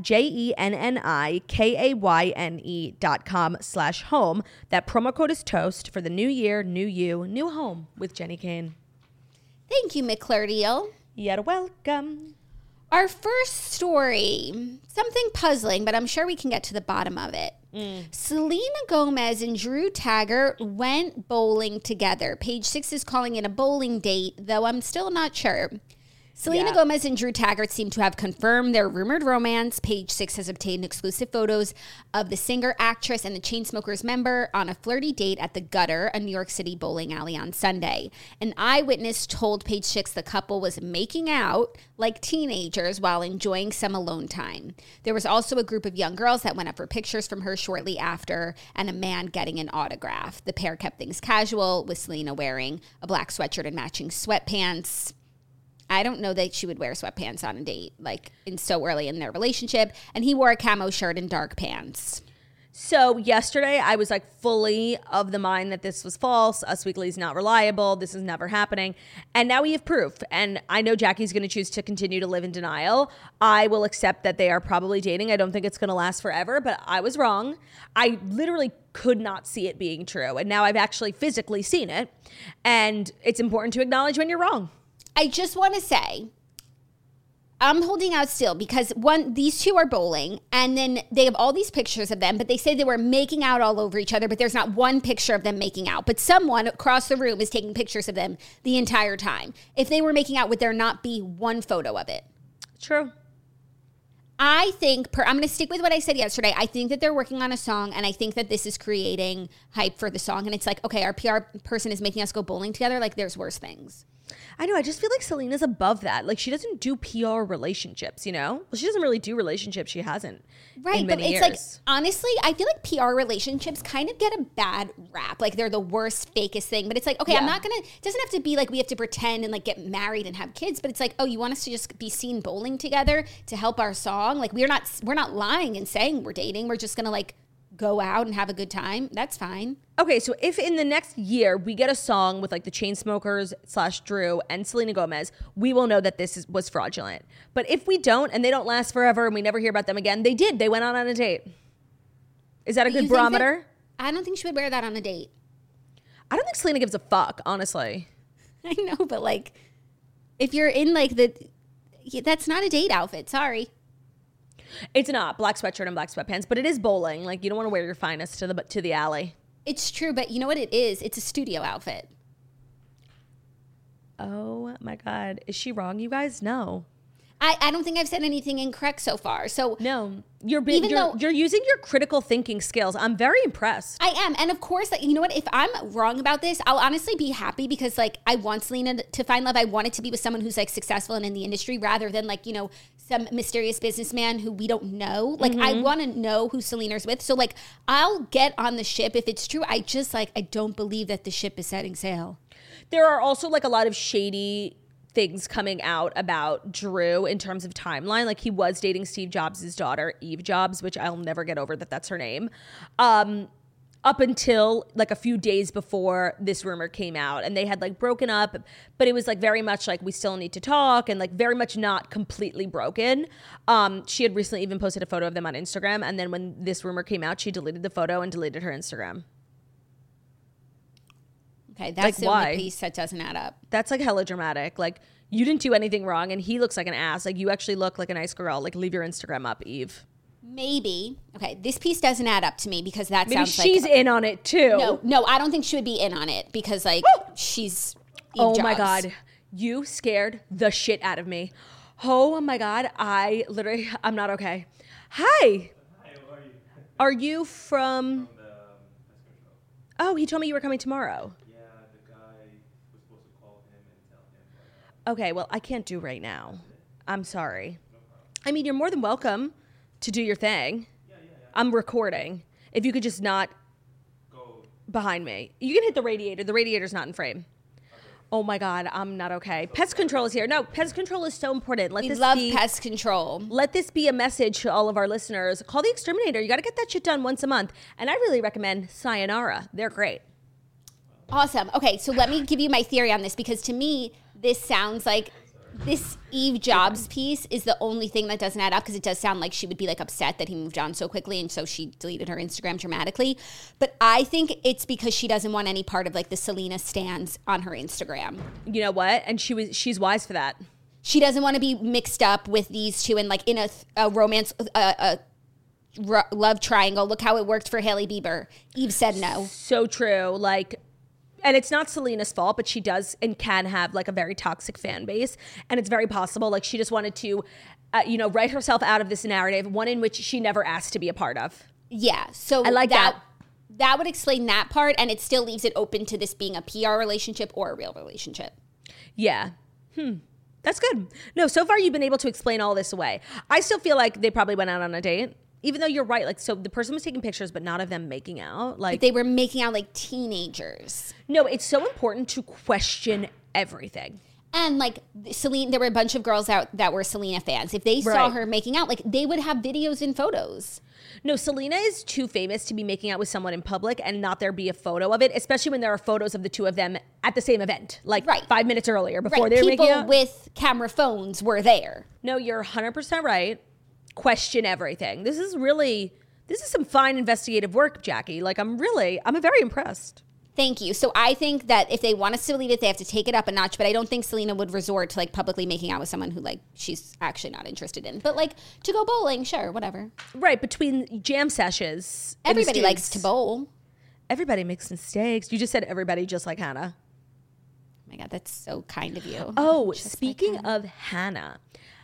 [SPEAKER 4] J-E-N-N-I-K-A-Y-N-E dot com slash home. That promo code is TOAST for the new year, new you, new home with Jenny Kane.
[SPEAKER 5] Thank you, McClurdiel.
[SPEAKER 4] You're welcome.
[SPEAKER 5] Our first story, something puzzling, but I'm sure we can get to the bottom of it. Mm. Selena Gomez and Drew Taggart went bowling together. Page Six is calling it a bowling date, though I'm still not sure. Selena
[SPEAKER 4] Yeah.
[SPEAKER 5] Gomez and Drew Taggart seem to have confirmed their rumored romance. Page Six has obtained exclusive photos of the singer, actress, and the Chainsmokers member on a flirty date at the Gutter, a New York City bowling alley on Sunday. An eyewitness told Page Six the couple was making out like teenagers while enjoying some alone time. There was also a group of young girls that went up for pictures from her shortly after, and a man getting an autograph. The pair kept things casual, with Selena wearing a black sweatshirt and matching sweatpants. I don't know that she would wear sweatpants on a date, like in so early in their relationship. And he wore a camo shirt and dark pants.
[SPEAKER 4] So yesterday I was like fully of the mind that this was false. Us Weekly is not reliable. This is never happening. And now we have proof. And I know Jackie's going to choose to continue to live in denial. I will accept that they are probably dating. I don't think it's going to last forever, but I was wrong. I literally could not see it being true. And now I've actually physically seen it. And it's important to acknowledge when you're wrong.
[SPEAKER 5] I just want to say, I'm holding out still because one, these two are bowling, and then they have all these pictures of them, but they say they were making out all over each other, but there's not one picture of them making out. But someone across the room is taking pictures of them the entire time. If they were making out, would there not be one photo of it?
[SPEAKER 4] True.
[SPEAKER 5] I think, per, I'm going to stick with what I said yesterday. I think that they're working on a song, and I think that this is creating hype for the song. And it's like, okay, our P R person is making us go bowling together. Like, there's worse things.
[SPEAKER 4] I know. I just feel like Selena's above that. Like, she doesn't do P R relationships, you know? Well, she doesn't really do relationships. She hasn't.
[SPEAKER 5] Right,
[SPEAKER 4] in
[SPEAKER 5] but
[SPEAKER 4] many
[SPEAKER 5] it's
[SPEAKER 4] years.
[SPEAKER 5] like, honestly, I feel like P R relationships kind of get a bad rap. Like, they're the worst, fakest thing. But it's like, okay, I'm
[SPEAKER 4] Yeah.
[SPEAKER 5] not going to, it doesn't have to be like we have to pretend and like get married and have kids. But it's like, oh, you want us to just be seen bowling together to help our song? Like, we're not, we're not lying and saying we're dating. We're just going to like go out and have a good time. That's fine.
[SPEAKER 4] Okay, so if in the next year we get a song with like the Chainsmokers slash Drew and Selena Gomez, we will know that this is, was fraudulent. But if we don't and they don't last forever and we never hear about them again, they did. They went on on a date. Is that a
[SPEAKER 5] You
[SPEAKER 4] good
[SPEAKER 5] think that-
[SPEAKER 4] barometer?
[SPEAKER 5] I don't think she would wear that on a date.
[SPEAKER 4] I don't think Selena gives a fuck, honestly.
[SPEAKER 5] I know, but like, if you're in like the, yeah, that's not a date outfit. Sorry.
[SPEAKER 4] It's not black sweatshirt and black sweatpants, but it is bowling. Like, you don't want to wear your finest to the to the alley.
[SPEAKER 5] It's true, but you know what it is? It's a studio outfit.
[SPEAKER 4] Oh my God. Is she wrong, you guys? No.
[SPEAKER 5] I, I don't think I've said anything incorrect so far. So
[SPEAKER 4] No. You're, be,
[SPEAKER 5] Even
[SPEAKER 4] you're,
[SPEAKER 5] though-
[SPEAKER 4] you're using your critical thinking skills. I'm very impressed.
[SPEAKER 5] I am. And of course, like, you know what? If I'm wrong about this, I'll honestly be happy because like I want Selena to find love. I want it to be with someone who's like successful and in the industry rather than like, you know, some mysterious businessman who we don't know. Like I want to know who Selena's with. So like I'll get on the ship if it's true. I just like, I don't believe that the ship is setting sail.
[SPEAKER 4] There are also like a lot of shady things coming out about Drew in terms of timeline. Like he was dating Steve Jobs' daughter, Eve Jobs, which I'll never get over that that's her name. Um, up until like a few days before this rumor came out, and they had like broken up, but it was like very much like we still need to talk and like very much not completely broken. Um, she had recently even posted a photo of them on Instagram. And then when this rumor came out, she deleted the photo and deleted her Instagram.
[SPEAKER 5] Okay, that's
[SPEAKER 4] Like,
[SPEAKER 5] the
[SPEAKER 4] why?
[SPEAKER 5] only piece that doesn't add up.
[SPEAKER 4] That's like hella dramatic. Like you didn't do anything wrong and he looks like an ass. Like you actually look like a nice girl. Like leave your Instagram up, Eve.
[SPEAKER 5] Maybe. Okay, this piece doesn't add up to me because that
[SPEAKER 4] Maybe
[SPEAKER 5] sounds
[SPEAKER 4] she's
[SPEAKER 5] like
[SPEAKER 4] in on it too.
[SPEAKER 5] no, no. I don't think she would be in on it because like she's. Eve
[SPEAKER 4] Oh my
[SPEAKER 5] Jobs.
[SPEAKER 4] God. You scared the shit out of me. Oh my God. I literally, I'm not okay. Hi.
[SPEAKER 6] Hi, how are you?
[SPEAKER 4] Are you from,
[SPEAKER 6] From the um, pest control.
[SPEAKER 4] oh, he told me you were coming tomorrow.
[SPEAKER 6] Yeah, the guy was supposed to call him and tell him. But, uh,
[SPEAKER 4] Okay, well, I can't do right now. I'm sorry. I mean, you're more than welcome to do your thing.
[SPEAKER 6] yeah, yeah, yeah.
[SPEAKER 4] I'm recording. If you could just not
[SPEAKER 6] Go.
[SPEAKER 4] behind me. You can hit the radiator. The radiator's not in frame. Oh my God, I'm not okay. Pest control is here. No, pest control is so important. Let
[SPEAKER 5] We
[SPEAKER 4] this
[SPEAKER 5] love
[SPEAKER 4] be,
[SPEAKER 5] pest control.
[SPEAKER 4] let this be a message to all of our listeners. Call the exterminator. You got to get that shit done once a month. And I really recommend Sayonara. They're great.
[SPEAKER 5] Awesome. Okay, so let me give you my theory on this because to me, this sounds like this Eve Jobs piece is the only thing that doesn't add up because it does sound like she would be like upset that he moved on so quickly and so she deleted her Instagram dramatically. But I think it's because she doesn't want any part of like the Selena stans on her Instagram.
[SPEAKER 4] You know what? And she was she's wise for that.
[SPEAKER 5] She doesn't want to be mixed up with these two and like in a, a romance, a, a ro- love triangle. Look how it worked for Hailey Bieber. Eve said no.
[SPEAKER 4] So true. Like, and it's not Selena's fault, but she does and can have like a very toxic fan base. And it's very possible, like she just wanted to, uh, you know, write herself out of this narrative, one in which she never asked to be a part of.
[SPEAKER 5] Yeah. So
[SPEAKER 4] I like that.
[SPEAKER 5] That would explain that part, and it still leaves it open to this being a P R relationship or a real relationship.
[SPEAKER 4] Yeah. Hmm. That's good. No, so far you've been able to explain all this away. I still feel like they probably went out on a date, even though you're right. Like, so the person was taking pictures, but not of them making out. Like,
[SPEAKER 5] They were making out like teenagers.
[SPEAKER 4] no, it's so important to question everything.
[SPEAKER 5] And like Selena, there were a bunch of girls out that were Selena fans. If they saw
[SPEAKER 4] Right.
[SPEAKER 5] her making out, like they would have videos and photos.
[SPEAKER 4] No, Selena is too famous to be making out with someone in public and not there be a photo of it, especially when there are photos of the two of them at the same event, like
[SPEAKER 5] Right.
[SPEAKER 4] five minutes earlier before
[SPEAKER 5] Right.
[SPEAKER 4] they were
[SPEAKER 5] People
[SPEAKER 4] making out.
[SPEAKER 5] with camera phones were there.
[SPEAKER 4] No, you're one hundred percent right. Question everything. This is really, this is some fine investigative work, Jackie. Like, I'm really, I'm very impressed.
[SPEAKER 5] Thank you. So I think that if they want us to delete it, they have to take it up a notch. But I don't think Selena would resort to like publicly making out with someone who like she's actually not interested in. But like to go bowling, sure, whatever.
[SPEAKER 4] Right, between jam sessions. and
[SPEAKER 5] Everybody likes to
[SPEAKER 4] Stoops.
[SPEAKER 5] bowl.
[SPEAKER 4] Everybody makes mistakes. You just said everybody just like Hannah.
[SPEAKER 5] Oh my God, that's so kind of you.
[SPEAKER 4] Oh,
[SPEAKER 5] Just like
[SPEAKER 4] speaking
[SPEAKER 5] Hannah.
[SPEAKER 4] of Hannah,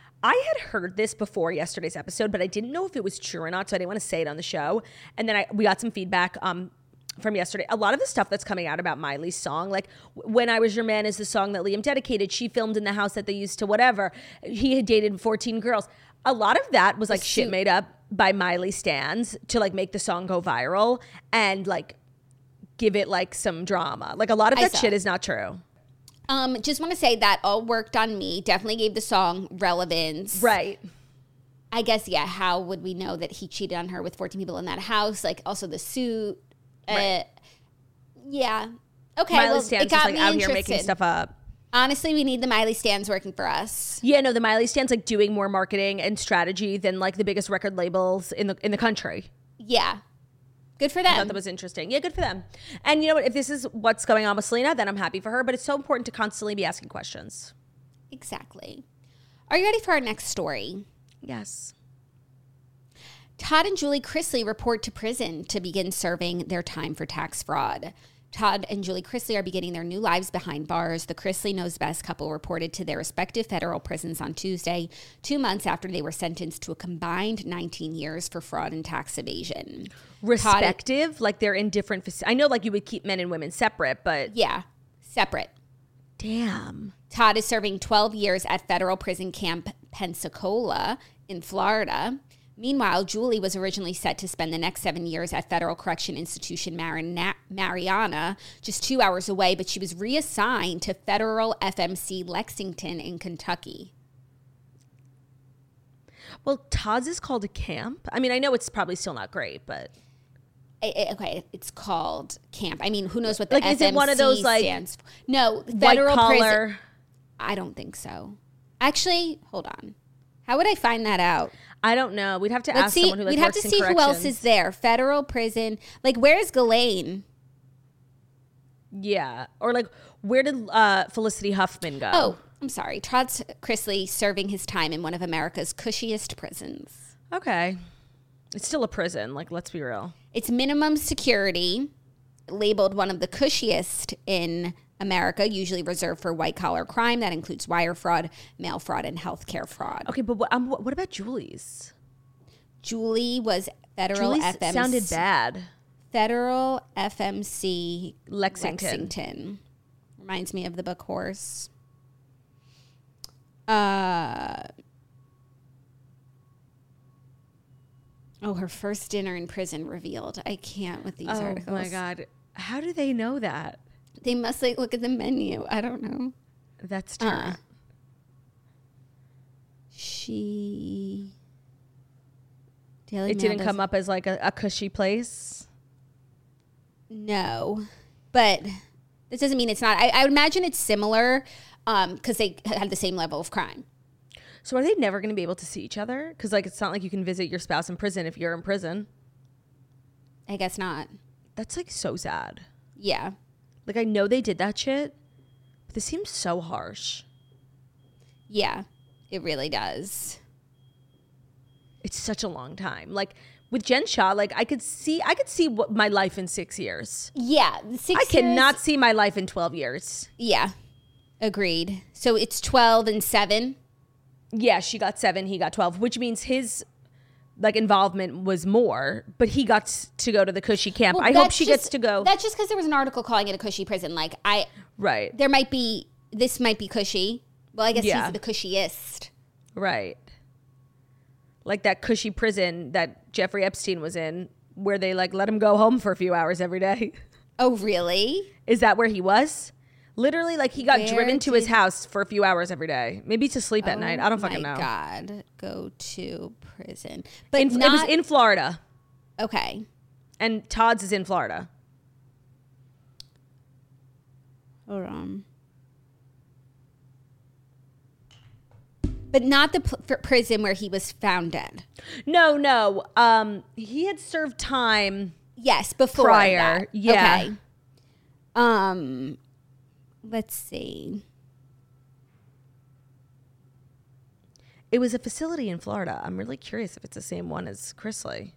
[SPEAKER 4] I had heard this before yesterday's episode, but I didn't know if it was true or not, so I didn't want to say it on the show. And then I we got some feedback um, from yesterday. A lot of the stuff that's coming out about Miley's song, like "When I Was Your Man" is the song that Liam dedicated. She filmed in the house that they used to whatever. He had dated fourteen girls. A lot of that was like shit
[SPEAKER 5] suit.
[SPEAKER 4] made up by Miley stans to like make the song go viral and like give it like some drama. Like a lot of
[SPEAKER 5] I
[SPEAKER 4] that
[SPEAKER 5] saw
[SPEAKER 4] shit
[SPEAKER 5] it.
[SPEAKER 4] is not true.
[SPEAKER 5] Um, just want to say that all worked on me. Definitely gave the song relevance.
[SPEAKER 4] Right.
[SPEAKER 5] I guess, yeah, how would we know that he cheated on her with fourteen people in that house? Like, also the suit. Uh,
[SPEAKER 4] Right.
[SPEAKER 5] Yeah. Okay,
[SPEAKER 4] Miley
[SPEAKER 5] well,
[SPEAKER 4] Stan's
[SPEAKER 5] it got
[SPEAKER 4] just like
[SPEAKER 5] me
[SPEAKER 4] out
[SPEAKER 5] interested.
[SPEAKER 4] here making stuff up.
[SPEAKER 5] Honestly, we need the Miley Stans working for us.
[SPEAKER 4] Yeah, no, the Miley Stan's like doing more marketing and strategy than like the biggest record labels in the in the country.
[SPEAKER 5] Yeah. Good for
[SPEAKER 4] I thought
[SPEAKER 5] them.
[SPEAKER 4] that was interesting. Yeah, good for them. And you know what? If this is what's going on with Selena, then I'm happy for her. But it's so important to constantly be asking questions.
[SPEAKER 5] Exactly. Are you ready for our next story?
[SPEAKER 4] Yes.
[SPEAKER 5] Todd and Julie Chrisley report to prison to begin serving their time for tax fraud. Todd and Julie Chrisley are beginning their new lives behind bars. The Chrisley Knows Best couple reported to their respective federal prisons on Tuesday, two months after they were sentenced to a combined nineteen years for fraud and tax evasion.
[SPEAKER 4] Respective? Todd, like they're in different faci- I know like you would keep men and women separate, but...
[SPEAKER 5] Yeah, separate.
[SPEAKER 4] Damn.
[SPEAKER 5] Todd is serving twelve years at federal prison camp Pensacola in Florida. Meanwhile, Julie was originally set to spend the next seven years at Federal Correction Institution Marina- Mariana, just two hours away, but she was reassigned to Federal F M C Lexington in Kentucky.
[SPEAKER 4] Well, Todd's is called a camp. I mean, I know it's probably still not great, but...
[SPEAKER 5] It, it, okay, it's called camp. I mean, who knows what the
[SPEAKER 4] like,
[SPEAKER 5] F M C
[SPEAKER 4] is it one of those, like,
[SPEAKER 5] stands for? No,
[SPEAKER 4] white
[SPEAKER 5] federal
[SPEAKER 4] collar...
[SPEAKER 5] prison. I don't think so. Actually, hold on. How would I find that out?
[SPEAKER 4] I don't know. We'd have to
[SPEAKER 5] Let's
[SPEAKER 4] ask
[SPEAKER 5] see.
[SPEAKER 4] someone who like,
[SPEAKER 5] We'd have
[SPEAKER 4] works
[SPEAKER 5] to
[SPEAKER 4] in
[SPEAKER 5] see who else
[SPEAKER 4] corrections.
[SPEAKER 5] is there. Federal prison. Like, where's Ghislaine?
[SPEAKER 4] Yeah. Or like, where did uh, Felicity Huffman go?
[SPEAKER 5] Oh, I'm sorry. Todd Chrisley serving his time in one of America's cushiest prisons.
[SPEAKER 4] Okay. It's still a prison. Like, let's be real.
[SPEAKER 5] It's minimum security, labeled one of the cushiest in America, usually reserved for white-collar crime. That includes wire fraud, mail fraud, and healthcare fraud.
[SPEAKER 4] Okay, but what, um, what what about Julie's?
[SPEAKER 5] Julie was federal
[SPEAKER 4] Julie's
[SPEAKER 5] F M C.
[SPEAKER 4] sounded bad.
[SPEAKER 5] Federal F M C
[SPEAKER 4] Lexington.
[SPEAKER 5] Lexington. Reminds me of the book Horse. Uh, oh, her first dinner in prison revealed. I can't with these
[SPEAKER 4] Oh
[SPEAKER 5] articles.
[SPEAKER 4] my God. How do they know that?
[SPEAKER 5] They must like look at the menu. I don't know.
[SPEAKER 4] That's true.
[SPEAKER 5] Uh, she. Daily
[SPEAKER 4] it
[SPEAKER 5] Mail
[SPEAKER 4] didn't
[SPEAKER 5] does-
[SPEAKER 4] come up as like a, a cushy place.
[SPEAKER 5] No, but this doesn't mean it's not. I, I would imagine it's similar because they had the same level of crime.
[SPEAKER 4] So are they never going to be able to see each other? Because like it's not like you can visit your spouse in prison if you're in prison.
[SPEAKER 5] I guess not.
[SPEAKER 4] That's like so sad.
[SPEAKER 5] Yeah.
[SPEAKER 4] Like I know they did that shit, but this seems so harsh.
[SPEAKER 5] Yeah, it really does.
[SPEAKER 4] It's such a long time. Like with Jen Shaw, like I could see, I could see what my life in six years.
[SPEAKER 5] Yeah. Six
[SPEAKER 4] I cannot
[SPEAKER 5] years-
[SPEAKER 4] see my life in twelve years.
[SPEAKER 5] Yeah. Agreed. So it's twelve and seven.
[SPEAKER 4] Yeah, she got seven, he got twelve, which means his like involvement was more, but he got s- to go to the cushy camp.
[SPEAKER 5] Well,
[SPEAKER 4] I hope
[SPEAKER 5] that's
[SPEAKER 4] she
[SPEAKER 5] just-
[SPEAKER 4] gets to go.
[SPEAKER 5] That's just because there was an article calling it a cushy prison. Like I,
[SPEAKER 4] Right,
[SPEAKER 5] there might be, this might be cushy. Well, I guess
[SPEAKER 4] Yeah.
[SPEAKER 5] he's the cushiest.
[SPEAKER 4] right. Like that cushy prison that Jeffrey Epstein was in, where they like let him go home for a few hours every day.
[SPEAKER 5] Oh, really?
[SPEAKER 4] Is that where he was? Literally, like he got
[SPEAKER 5] Where
[SPEAKER 4] driven to his
[SPEAKER 5] did-
[SPEAKER 4] house for a few hours every day, maybe to sleep at night. I don't fucking
[SPEAKER 5] my
[SPEAKER 4] know.
[SPEAKER 5] God, go to prison. But
[SPEAKER 4] In,
[SPEAKER 5] not,
[SPEAKER 4] it was in Florida,
[SPEAKER 5] okay.
[SPEAKER 4] and Todd's is in Florida.
[SPEAKER 5] Hold on. But not the p- prison where he was found dead.
[SPEAKER 4] No, no. Um, he had served time.
[SPEAKER 5] Yes, before
[SPEAKER 4] Prior,
[SPEAKER 5] that.
[SPEAKER 4] yeah.
[SPEAKER 5] Okay. Um, let's see.
[SPEAKER 4] It was a facility in Florida. I'm really curious if it's the same one as Chrisley.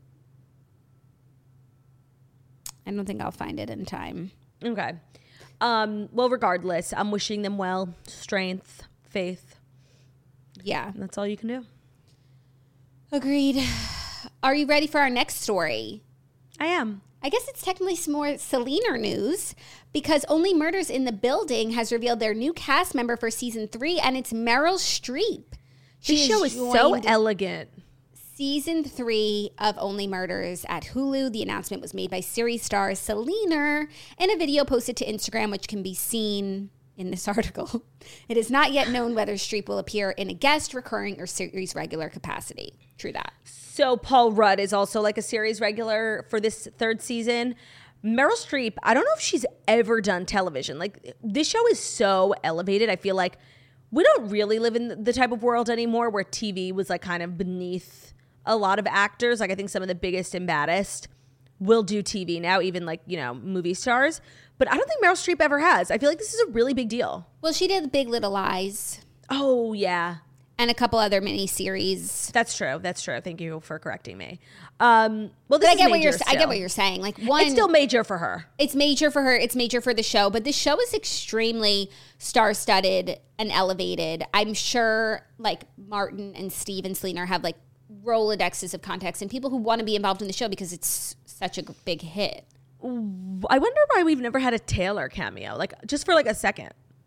[SPEAKER 5] I don't think I'll find it in time.
[SPEAKER 4] Okay. Um, well, regardless, I'm wishing them well, strength, faith.
[SPEAKER 5] Yeah.
[SPEAKER 4] And that's all you can do.
[SPEAKER 5] Agreed. Are you ready for our next story?
[SPEAKER 4] I am.
[SPEAKER 5] I guess it's technically some more Selena news because Only Murders in the Building has revealed their new cast member for season three, and it's Meryl Streep.
[SPEAKER 4] This
[SPEAKER 5] She
[SPEAKER 4] show
[SPEAKER 5] has
[SPEAKER 4] is so
[SPEAKER 5] joined
[SPEAKER 4] elegant.
[SPEAKER 5] season three of Only Murders at Hulu. The announcement was made by series star Selena in a video posted to Instagram, which can be seen in this article. It is not yet known whether Streep will appear in a guest, recurring, or series regular capacity. True that.
[SPEAKER 4] So Paul Rudd is also like a series regular for this third season. Meryl Streep, I don't know if she's ever done television. Like this show is so elevated. I feel like we don't really live in the type of world anymore where T V was like kind of beneath a lot of actors. Like I think some of the biggest and baddest will do T V now, even like, you know, movie stars. But I don't think Meryl Streep ever has. I feel like this is a really big deal.
[SPEAKER 5] Well, she did Big Little Lies
[SPEAKER 4] Oh, yeah.
[SPEAKER 5] and a couple other miniseries.
[SPEAKER 4] That's true. That's true. Thank you for correcting me. Um, well, this
[SPEAKER 5] But I
[SPEAKER 4] is
[SPEAKER 5] get what
[SPEAKER 4] major
[SPEAKER 5] you're. I get
[SPEAKER 4] still.
[SPEAKER 5] what you're saying. Like one,
[SPEAKER 4] It's still major for her.
[SPEAKER 5] it's major for her. It's major for the show. But the show is extremely star-studded and elevated. I'm sure like Martin and Steve and Selena have like Rolodexes of contacts and people who want to be involved in the show because it's such a g- big hit.
[SPEAKER 4] I wonder why we've never had a Taylor cameo, like just for like a second.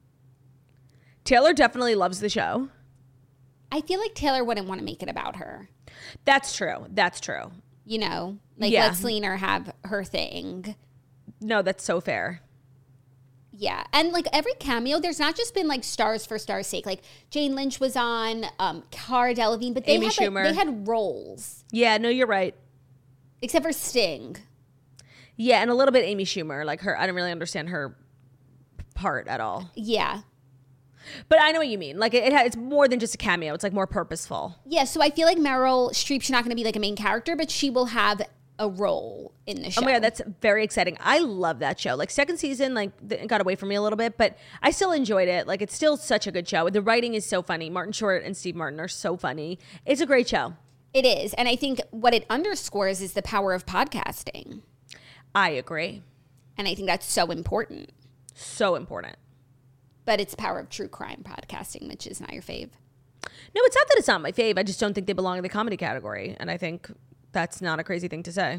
[SPEAKER 4] Taylor definitely loves the show.
[SPEAKER 5] I feel like Taylor wouldn't want to make it about her.
[SPEAKER 4] That's true. That's true.
[SPEAKER 5] You know, like
[SPEAKER 4] Yeah.
[SPEAKER 5] let Selena have her thing.
[SPEAKER 4] No, that's so fair.
[SPEAKER 5] Yeah. And like every cameo, there's not just been like stars for stars' sake. Like Jane Lynch was on, um, Cara Delevingne, but they
[SPEAKER 4] Amy
[SPEAKER 5] had like,
[SPEAKER 4] Schumer.
[SPEAKER 5] they had roles.
[SPEAKER 4] Yeah, no, you're right.
[SPEAKER 5] Except for Sting.
[SPEAKER 4] Yeah, and a little bit Amy Schumer. Like her, I don't really understand her part at all.
[SPEAKER 5] Yeah.
[SPEAKER 4] But I know what you mean. Like it, it ha- it's more than just a cameo. It's like more purposeful.
[SPEAKER 5] Yeah, so I feel like Meryl Streep's not going to be like a main character, but she will have a role in the show.
[SPEAKER 4] Oh my God, that's very exciting. I love that show. Like second season, like th- it got away from me a little bit, but I still enjoyed it. Like it's still such a good show. The writing is so funny. Martin Short and Steve Martin are so funny. It's a great show.
[SPEAKER 5] It is. And I think what it underscores is the power of podcasting.
[SPEAKER 4] I agree.
[SPEAKER 5] And I think that's so important.
[SPEAKER 4] So important.
[SPEAKER 5] But it's power of true crime podcasting, which is not your fave.
[SPEAKER 4] No, it's not that it's not my fave. I just don't think they belong in the comedy category. And I think that's not a crazy thing to say.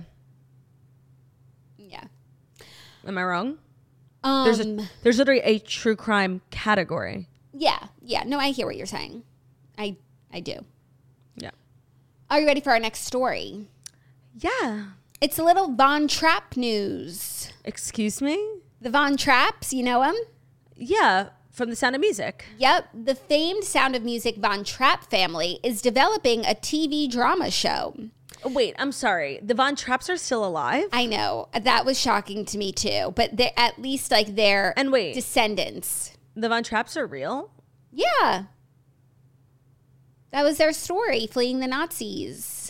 [SPEAKER 5] Yeah.
[SPEAKER 4] Am I wrong?
[SPEAKER 5] Um,
[SPEAKER 4] There's a, there's literally a true crime category.
[SPEAKER 5] yeah. Yeah. No, I hear what you're saying. I I do.
[SPEAKER 4] Yeah.
[SPEAKER 5] Are you ready for our next story?
[SPEAKER 4] Yeah.
[SPEAKER 5] It's a little Von Trapp news.
[SPEAKER 4] Excuse me?
[SPEAKER 5] The Von Trapps, you know them?
[SPEAKER 4] Yeah. From The Sound of Music.
[SPEAKER 5] Yep. The famed Sound of Music Von Trapp family is developing a T V drama show.
[SPEAKER 4] Oh, wait, I'm sorry. The Von Trapps are still alive?
[SPEAKER 5] I know. That was shocking to me too. But they're at least like their
[SPEAKER 4] And wait.
[SPEAKER 5] descendants.
[SPEAKER 4] The Von Trapps are real?
[SPEAKER 5] Yeah. That was their story, fleeing the Nazis.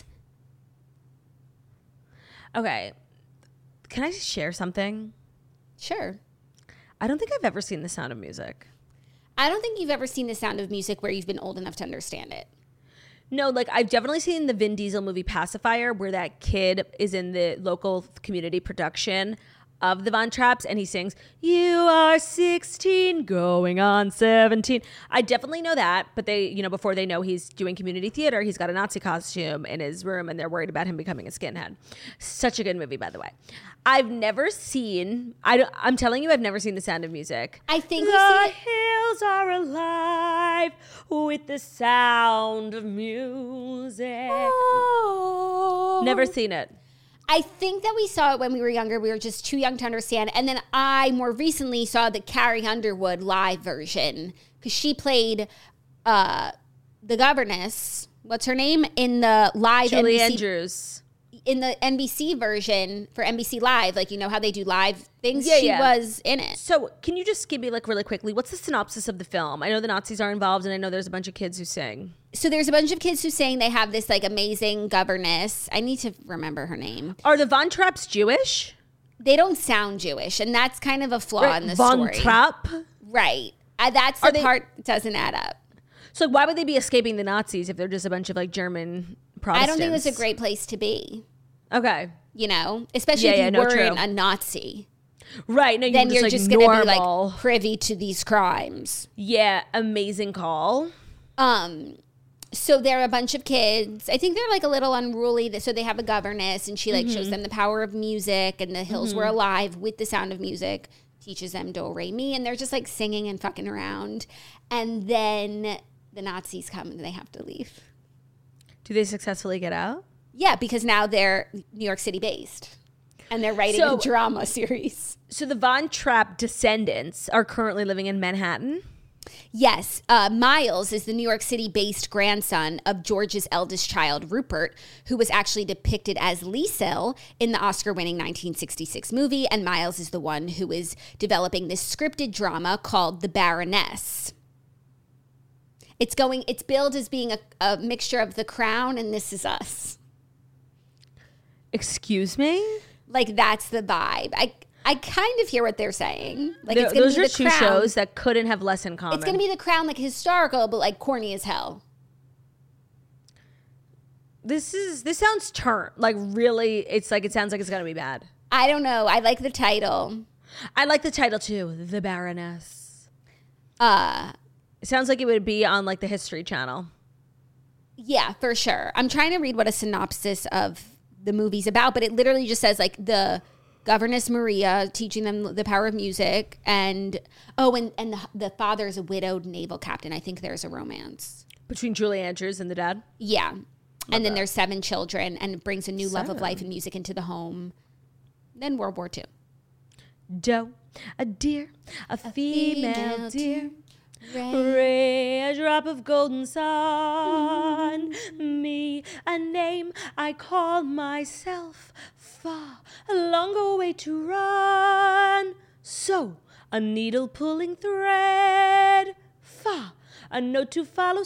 [SPEAKER 4] Okay. Can I share something?
[SPEAKER 5] Sure.
[SPEAKER 4] I don't think I've ever seen The Sound of Music.
[SPEAKER 5] I don't think you've ever seen The Sound of Music where you've been old enough to understand it.
[SPEAKER 4] No, like I've definitely seen the Vin Diesel movie Pacifier, where that kid is in the local community production of the Von Trapps and he sings, "You are sixteen, going on seventeen." I definitely know that, but they, you know, before they know he's doing community theater, he's got a Nazi costume in his room and they're worried about him becoming a skinhead. Such a good movie, by the way. I've never seen, I don't, I'm telling you, I've never seen The Sound of Music.
[SPEAKER 5] I think you've
[SPEAKER 4] The
[SPEAKER 5] seen it.
[SPEAKER 4] hills are alive with the sound of music. Never seen it.
[SPEAKER 5] I think that we saw it when we were younger. We were just too young to understand. And then I more recently saw the Carrie Underwood live version because she played uh, the governess. What's her name in the live
[SPEAKER 4] Julie
[SPEAKER 5] N B C
[SPEAKER 4] Andrews.
[SPEAKER 5] in the N B C version for N B C Live? Like, you know how they do live things.
[SPEAKER 4] Yeah,
[SPEAKER 5] she
[SPEAKER 4] yeah.
[SPEAKER 5] was in it.
[SPEAKER 4] So, can you just give me like really quickly, what's the synopsis of the film? I know the Nazis are involved, and I know there's a bunch of kids who sing.
[SPEAKER 5] So there's a bunch of kids who saying they have this like amazing governess. I need to remember her name.
[SPEAKER 4] Are the Von Trapps Jewish?
[SPEAKER 5] They don't sound Jewish, and that's kind of a flaw in the
[SPEAKER 4] Von
[SPEAKER 5] story.
[SPEAKER 4] Trapp.
[SPEAKER 5] Right. Uh, that's
[SPEAKER 4] Are
[SPEAKER 5] the
[SPEAKER 4] they-
[SPEAKER 5] part that doesn't add up.
[SPEAKER 4] So why would they be escaping the Nazis if they're just a bunch of like German Protestants?
[SPEAKER 5] I don't think it's a great place to be.
[SPEAKER 4] Okay.
[SPEAKER 5] You know, especially
[SPEAKER 4] Yeah,
[SPEAKER 5] if
[SPEAKER 4] yeah,
[SPEAKER 5] you
[SPEAKER 4] no,
[SPEAKER 5] weren't
[SPEAKER 4] true.
[SPEAKER 5] a Nazi.
[SPEAKER 4] Right. No, you
[SPEAKER 5] Then
[SPEAKER 4] were
[SPEAKER 5] you're
[SPEAKER 4] like
[SPEAKER 5] just going to be
[SPEAKER 4] normal.
[SPEAKER 5] like privy to these crimes.
[SPEAKER 4] Yeah, amazing call.
[SPEAKER 5] Um, so they're a bunch of kids. I think they're like a little unruly. So they have a governess, and she like
[SPEAKER 4] Mm-hmm.
[SPEAKER 5] shows them the power of music, and the hills were alive with the sound of music. Teaches them do re mi, and they're just like singing and fucking around. And then the Nazis come and they have to leave.
[SPEAKER 4] Do they successfully get out?
[SPEAKER 5] Yeah, because now they're New York City based, and they're writing
[SPEAKER 4] So-
[SPEAKER 5] a drama series.
[SPEAKER 4] So the Von Trapp descendants are currently living in Manhattan.
[SPEAKER 5] Yes, uh, Miles is the New York City-based grandson of George's eldest child, Rupert, who was actually depicted as Liesel in the Oscar-winning nineteen sixty-six movie, and Miles is the one who is developing this scripted drama called The Baroness. It's going. It's billed as being a, a mixture of The Crown and This Is Us.
[SPEAKER 4] Excuse me?
[SPEAKER 5] Like that's the vibe. I I kind of hear what they're saying. Like
[SPEAKER 4] Th-
[SPEAKER 5] it's gonna
[SPEAKER 4] those
[SPEAKER 5] be
[SPEAKER 4] are
[SPEAKER 5] the
[SPEAKER 4] two
[SPEAKER 5] Crown.
[SPEAKER 4] shows that couldn't have less in common.
[SPEAKER 5] It's gonna be The Crown, like historical, but like corny as hell.
[SPEAKER 4] This is this sounds turn like really. It's like it sounds like it's gonna be bad.
[SPEAKER 5] I don't know. I like the title.
[SPEAKER 4] I like the title too, The Baroness.
[SPEAKER 5] Uh,
[SPEAKER 4] It sounds like it would be on like the History Channel.
[SPEAKER 5] yeah, for sure. I'm trying to read what a synopsis of the movie's about, but it literally just says like the governess Maria teaching them the power of music, and oh, and and the, the father is a widowed naval captain. I think there's a romance.
[SPEAKER 4] Between Julie Andrews and the dad.
[SPEAKER 5] Yeah, and then there's seven children, and it brings a new love of life and music into the home. Then World War Two.
[SPEAKER 4] Doe, a deer, a, female,
[SPEAKER 5] female
[SPEAKER 4] deer.
[SPEAKER 5] Ray.
[SPEAKER 4] Ray, a drop of golden sun. Me, a name I call myself. Far, a longer way to run. So, a needle pulling thread. Fa, a note to follow.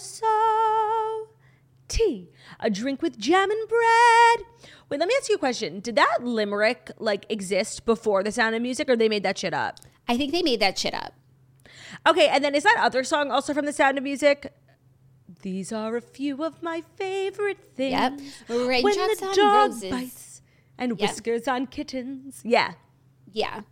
[SPEAKER 4] So, tea, a drink with jam and bread. Wait, let me ask you a question. Did that limerick like exist before The Sound of Music, or they made that shit up?
[SPEAKER 5] I think they made that shit up.
[SPEAKER 4] Okay, and then is that other song also from The Sound of Music? These are a few of my favorite things.
[SPEAKER 5] Yep.
[SPEAKER 4] When
[SPEAKER 5] Raindrops
[SPEAKER 4] the
[SPEAKER 5] on
[SPEAKER 4] dog
[SPEAKER 5] roses.
[SPEAKER 4] bites and
[SPEAKER 5] Yep.
[SPEAKER 4] whiskers on kittens. Yeah.
[SPEAKER 5] Yeah.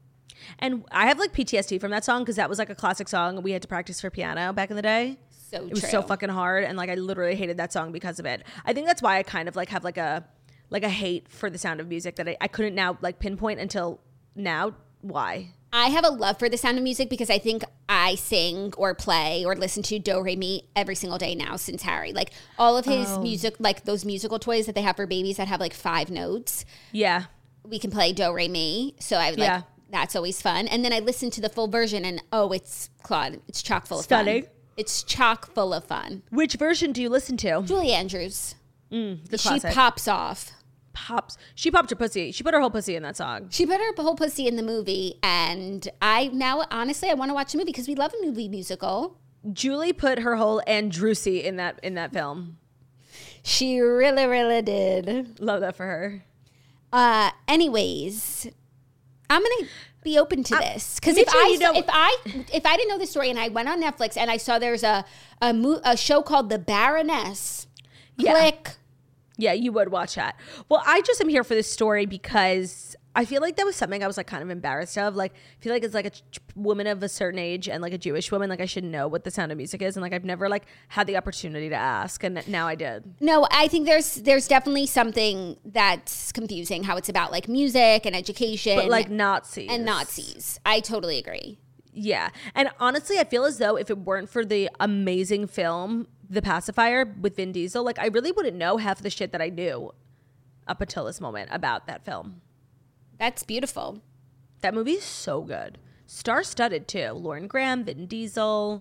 [SPEAKER 4] And I have like P T S D from that song because that was like a classic song we had to practice for piano back in the day.
[SPEAKER 5] So
[SPEAKER 4] It was
[SPEAKER 5] true.
[SPEAKER 4] so fucking hard, and like I literally hated that song because of it. I think that's why I kind of like have like a like a hate for The Sound of Music that I, I couldn't now like pinpoint until now why.
[SPEAKER 5] I have a love for The Sound of Music because I think I sing or play or listen to Do Re Mi every single day now since Harry. Like all of his
[SPEAKER 4] Oh.
[SPEAKER 5] music, like those musical toys that they have for babies that have like five notes,
[SPEAKER 4] Yeah.
[SPEAKER 5] we can play Do Re Mi. So I like
[SPEAKER 4] Yeah.
[SPEAKER 5] that's always fun. And then I listen to the full version and oh, it's Claude. It's chock full of
[SPEAKER 4] Stunning.
[SPEAKER 5] fun. It's chock full of fun.
[SPEAKER 4] Which version do you listen to?
[SPEAKER 5] Julie Andrews.
[SPEAKER 4] Mm, the
[SPEAKER 5] She
[SPEAKER 4] classic.
[SPEAKER 5] pops off.
[SPEAKER 4] pops. She popped her pussy. She put her whole pussy in that song.
[SPEAKER 5] She put her whole pussy in the movie, and I now honestly I want to watch the movie because we love a movie musical.
[SPEAKER 4] Julie put her whole Andrewsy in that in that film.
[SPEAKER 5] She really, really did.
[SPEAKER 4] Love that for her.
[SPEAKER 5] Uh, anyways, I'm gonna be open to this because
[SPEAKER 4] me
[SPEAKER 5] if
[SPEAKER 4] too,
[SPEAKER 5] I
[SPEAKER 4] you know-
[SPEAKER 5] if I if I didn't know the story and I went on Netflix and I saw there's a a, mo- a show called The Baroness,
[SPEAKER 4] Yeah.
[SPEAKER 5] click.
[SPEAKER 4] Yeah, you would watch that. Well, I just am here for this story because I feel like that was something I was like kind of embarrassed of. Like, I feel like it's like a ch- woman of a certain age and like a Jewish woman. Like, I should know what The Sound of Music is, and like I've never like had the opportunity to ask, and now I did.
[SPEAKER 5] No, I think there's there's definitely something that's confusing how it's about like music and education,
[SPEAKER 4] But like Nazis
[SPEAKER 5] and Nazis. I totally agree.
[SPEAKER 4] Yeah. And honestly, I feel as though if it weren't for the amazing film, The Pacifier with Vin Diesel, like I really wouldn't know half the shit that I knew up until this moment about that film.
[SPEAKER 5] That's beautiful.
[SPEAKER 4] That movie is so good. Star-studded too. Lauren Graham, Vin Diesel.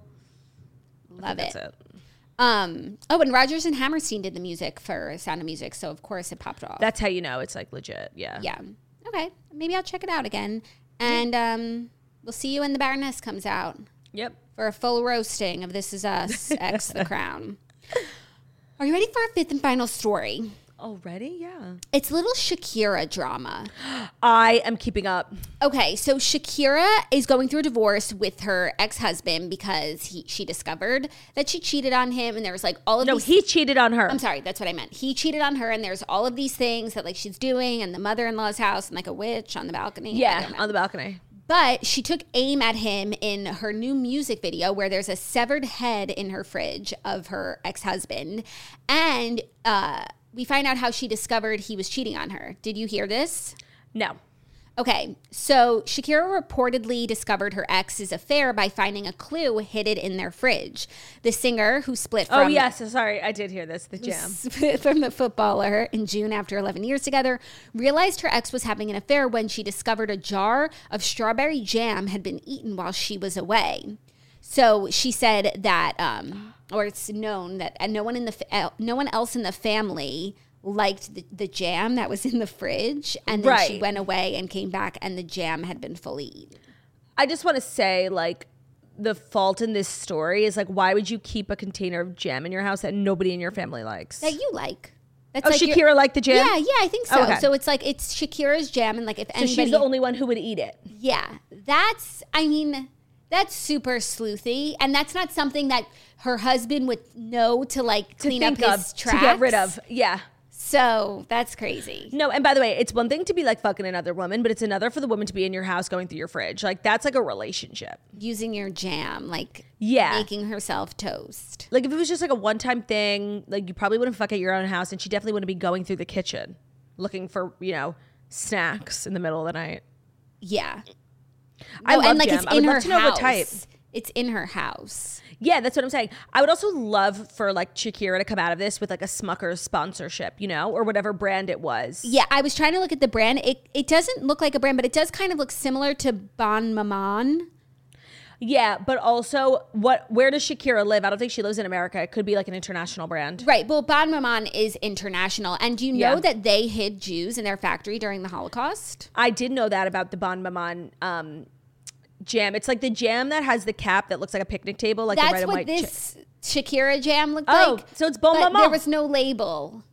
[SPEAKER 5] Love
[SPEAKER 4] That's
[SPEAKER 5] it.
[SPEAKER 4] it.
[SPEAKER 5] Um. Oh, and Rodgers and Hammerstein did the music for Sound of Music, so of course it popped off.
[SPEAKER 4] That's how you know it's like legit. Yeah.
[SPEAKER 5] yeah. Okay. Maybe I'll check it out again, and um, we'll see you when The Baroness comes out
[SPEAKER 4] Yep.
[SPEAKER 5] for a full roasting of This Is Us X The Crown. Are you ready for our fifth and final story?
[SPEAKER 4] Already? Yeah.
[SPEAKER 5] It's a little Shakira drama.
[SPEAKER 4] I am keeping up.
[SPEAKER 5] Okay, so Shakira is going through a divorce with her ex-husband because he she discovered that she cheated on him, and there was like all of
[SPEAKER 4] No,
[SPEAKER 5] these.
[SPEAKER 4] he cheated on her.
[SPEAKER 5] I'm sorry, that's what I meant. He cheated on her, and there's all of these things that like she's doing, and the mother-in-law's house, and like a witch on the balcony. I
[SPEAKER 4] Yeah,
[SPEAKER 5] don't know.
[SPEAKER 4] on the balcony.
[SPEAKER 5] But she took aim at him in her new music video where there's a severed head in her fridge of her ex-husband, and uh, we find out how she discovered he was cheating on her. Did you hear this?
[SPEAKER 4] No.
[SPEAKER 5] Okay, so Shakira reportedly discovered her ex's affair by finding a clue hidden in their fridge. The singer who split from
[SPEAKER 4] Oh, yes. Sorry. I did hear this. The jam.
[SPEAKER 5] split from the footballer in June after eleven years together, realized her ex was having an affair when she discovered a jar of strawberry jam had been eaten while she was away. So she said that, um, or it's known that and no one in the fa- no one else in the family liked the, the jam that was in the fridge, and then she
[SPEAKER 4] Right.
[SPEAKER 5] went away and came back, and the jam had been fully eaten.
[SPEAKER 4] I just want to say, like, the fault in this story is like, why would you keep a container of jam in your house that nobody in your family likes?
[SPEAKER 5] That you like? That's
[SPEAKER 4] Oh,
[SPEAKER 5] like your-
[SPEAKER 4] Shakira liked the jam?
[SPEAKER 5] Yeah, yeah, I think so.
[SPEAKER 4] Okay.
[SPEAKER 5] So it's like it's Shakira's jam, and like if
[SPEAKER 4] So
[SPEAKER 5] anybody,
[SPEAKER 4] she's the only one who would eat it.
[SPEAKER 5] yeah, that's. I mean, that's super sleuthy, and that's not something that her husband would know to like
[SPEAKER 4] To
[SPEAKER 5] clean up
[SPEAKER 4] think
[SPEAKER 5] his
[SPEAKER 4] of,
[SPEAKER 5] tracks.
[SPEAKER 4] to get rid of. Yeah.
[SPEAKER 5] So that's crazy.
[SPEAKER 4] No, and by the way, it's one thing to be like fucking another woman, but it's another for the woman to be in your house going through your fridge. Like that's like a relationship.
[SPEAKER 5] Using your jam, like
[SPEAKER 4] Yeah.
[SPEAKER 5] making herself toast.
[SPEAKER 4] Like if it was just like a one-time thing, like you probably wouldn't fuck at your own house, and she definitely wouldn't be going through the kitchen looking for, you know, snacks in the middle of the night.
[SPEAKER 5] Yeah.
[SPEAKER 4] I love
[SPEAKER 5] and like
[SPEAKER 4] jam.
[SPEAKER 5] it's
[SPEAKER 4] I would
[SPEAKER 5] in
[SPEAKER 4] love
[SPEAKER 5] her
[SPEAKER 4] to know
[SPEAKER 5] house.
[SPEAKER 4] what type.
[SPEAKER 5] It's in her house.
[SPEAKER 4] Yeah, that's what I'm saying. I would also love for like Shakira to come out of this with like a Smucker's sponsorship, you know, or whatever brand it was.
[SPEAKER 5] Yeah, I was trying to look at the brand. It it doesn't look like a brand, but it does kind of look similar to Bon Maman.
[SPEAKER 4] Yeah, but also what where does Shakira live? I don't think she lives in America. It could be like an international brand.
[SPEAKER 5] Right. Well, Bon Maman is international. And do you know
[SPEAKER 4] Yeah.
[SPEAKER 5] that they hid Jews in their factory during the Holocaust?
[SPEAKER 4] I did know that about the Bon Maman um, jam. It's like the jam that has the cap that looks like a picnic table, like the red
[SPEAKER 5] That's
[SPEAKER 4] and
[SPEAKER 5] what
[SPEAKER 4] white. chi-
[SPEAKER 5] this Shakira jam looked
[SPEAKER 4] Oh,
[SPEAKER 5] like.
[SPEAKER 4] so it's Bon
[SPEAKER 5] but
[SPEAKER 4] Maman.
[SPEAKER 5] there was no label.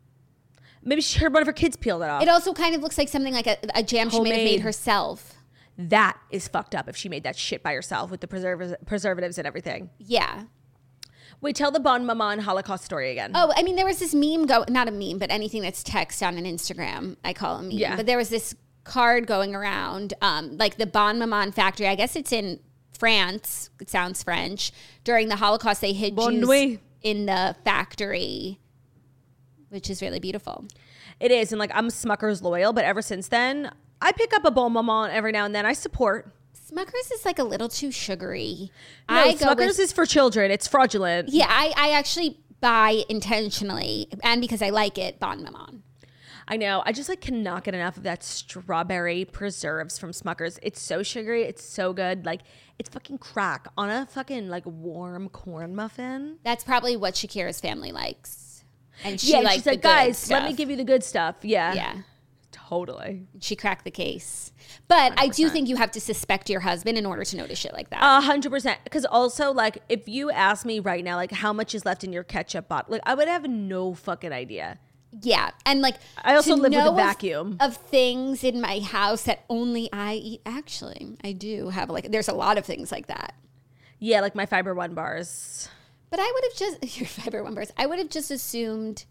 [SPEAKER 4] Maybe she heard one of her kids peel it off.
[SPEAKER 5] It also kind of looks like something like a, a jam she may have
[SPEAKER 4] Homemade.
[SPEAKER 5] made herself.
[SPEAKER 4] That is fucked up if she made that shit by herself with the preservatives, preservatives and everything.
[SPEAKER 5] Yeah.
[SPEAKER 4] Wait, tell the Bon Maman Holocaust story again.
[SPEAKER 5] Oh, I mean, there was this meme go, not a meme, but anything that's text on an Instagram, I call a meme.
[SPEAKER 4] Yeah.
[SPEAKER 5] But there was this card going around, um, like the Bon Maman factory. I guess it's in France. It sounds French. During the Holocaust, they hid
[SPEAKER 4] Bon
[SPEAKER 5] Jews
[SPEAKER 4] nuit.
[SPEAKER 5] in the factory, which is really beautiful.
[SPEAKER 4] It is, and like I'm Smucker's loyal, but ever since then, I pick up a Bon Maman every now and then. I support.
[SPEAKER 5] Smucker's is like a little too sugary.
[SPEAKER 4] No,
[SPEAKER 5] I go
[SPEAKER 4] Smucker's
[SPEAKER 5] with,
[SPEAKER 4] is for children. It's fraudulent.
[SPEAKER 5] yeah, I, I actually buy intentionally and because I like it, Bon Maman.
[SPEAKER 4] I know. I just like cannot get enough of that strawberry preserves from Smucker's. It's so sugary. It's so good. Like it's fucking crack on a fucking like warm corn muffin.
[SPEAKER 5] That's probably what Shakira's family likes. And she
[SPEAKER 4] Yeah,
[SPEAKER 5] likes
[SPEAKER 4] she's
[SPEAKER 5] the
[SPEAKER 4] like,
[SPEAKER 5] good
[SPEAKER 4] guys, let me
[SPEAKER 5] stuff."
[SPEAKER 4] give you the good stuff. Yeah,
[SPEAKER 5] Yeah.
[SPEAKER 4] totally.
[SPEAKER 5] She cracked the case. But I do think you have to suspect your husband in order to notice shit like that.
[SPEAKER 4] A hundred percent. Because also, like, if you ask me right now, like, how much is left in your ketchup bottle, like, I would have no fucking idea.
[SPEAKER 5] yeah. And like,
[SPEAKER 4] I also
[SPEAKER 5] to
[SPEAKER 4] live with a
[SPEAKER 5] know of-
[SPEAKER 4] vacuum.
[SPEAKER 5] Of things in my house that only I eat. Actually, I do have like, there's a lot of things like that.
[SPEAKER 4] Yeah, like my Fiber One bars.
[SPEAKER 5] But I would have just, your fiber one bars, I would have just assumed,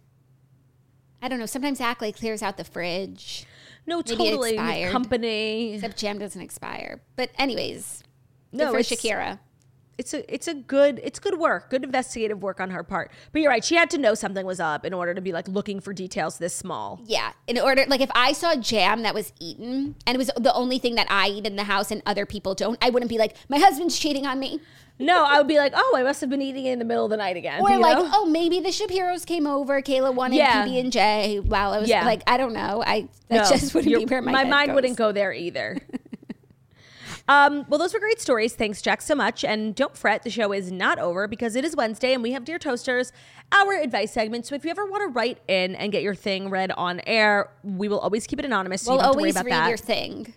[SPEAKER 5] I don't know, sometimes Ackley clears out the fridge.
[SPEAKER 4] No,
[SPEAKER 5] Maybe it
[SPEAKER 4] totally. With
[SPEAKER 5] expired.
[SPEAKER 4] company.
[SPEAKER 5] Except jam doesn't expire. But anyways,
[SPEAKER 4] No,
[SPEAKER 5] no, for
[SPEAKER 4] it's-
[SPEAKER 5] Shakira.
[SPEAKER 4] It's a it's a good it's good work, good investigative work on her part. But you're right, she had to know something was up in order to be like looking for details this small.
[SPEAKER 5] Yeah. In order, like if I saw jam that was eaten and it was the only thing that I eat in the house and other people don't, I wouldn't be like, my husband's cheating on me.
[SPEAKER 4] No, I would be like, oh, I must have been eating it in the middle of the night again.
[SPEAKER 5] Or
[SPEAKER 4] you
[SPEAKER 5] like,
[SPEAKER 4] know?
[SPEAKER 5] oh, maybe the Shapiros came over. Kayla wanted
[SPEAKER 4] Yeah.
[SPEAKER 5] P B and J while I was
[SPEAKER 4] Yeah.
[SPEAKER 5] like, I don't know. I that
[SPEAKER 4] No,
[SPEAKER 5] just wouldn't
[SPEAKER 4] you're-
[SPEAKER 5] be where my,
[SPEAKER 4] my
[SPEAKER 5] head
[SPEAKER 4] mind
[SPEAKER 5] goes.
[SPEAKER 4] wouldn't go there either. um, well, those were great stories. Thanks, Jack, so much. And don't fret, the show is not over because it is Wednesday and we have Dear Toasters, our advice segment. So if you ever want to write in and get your thing read on air, we will always keep it anonymous. So
[SPEAKER 5] We'll
[SPEAKER 4] you don't have to worry
[SPEAKER 5] always
[SPEAKER 4] about
[SPEAKER 5] read
[SPEAKER 4] that.
[SPEAKER 5] your thing.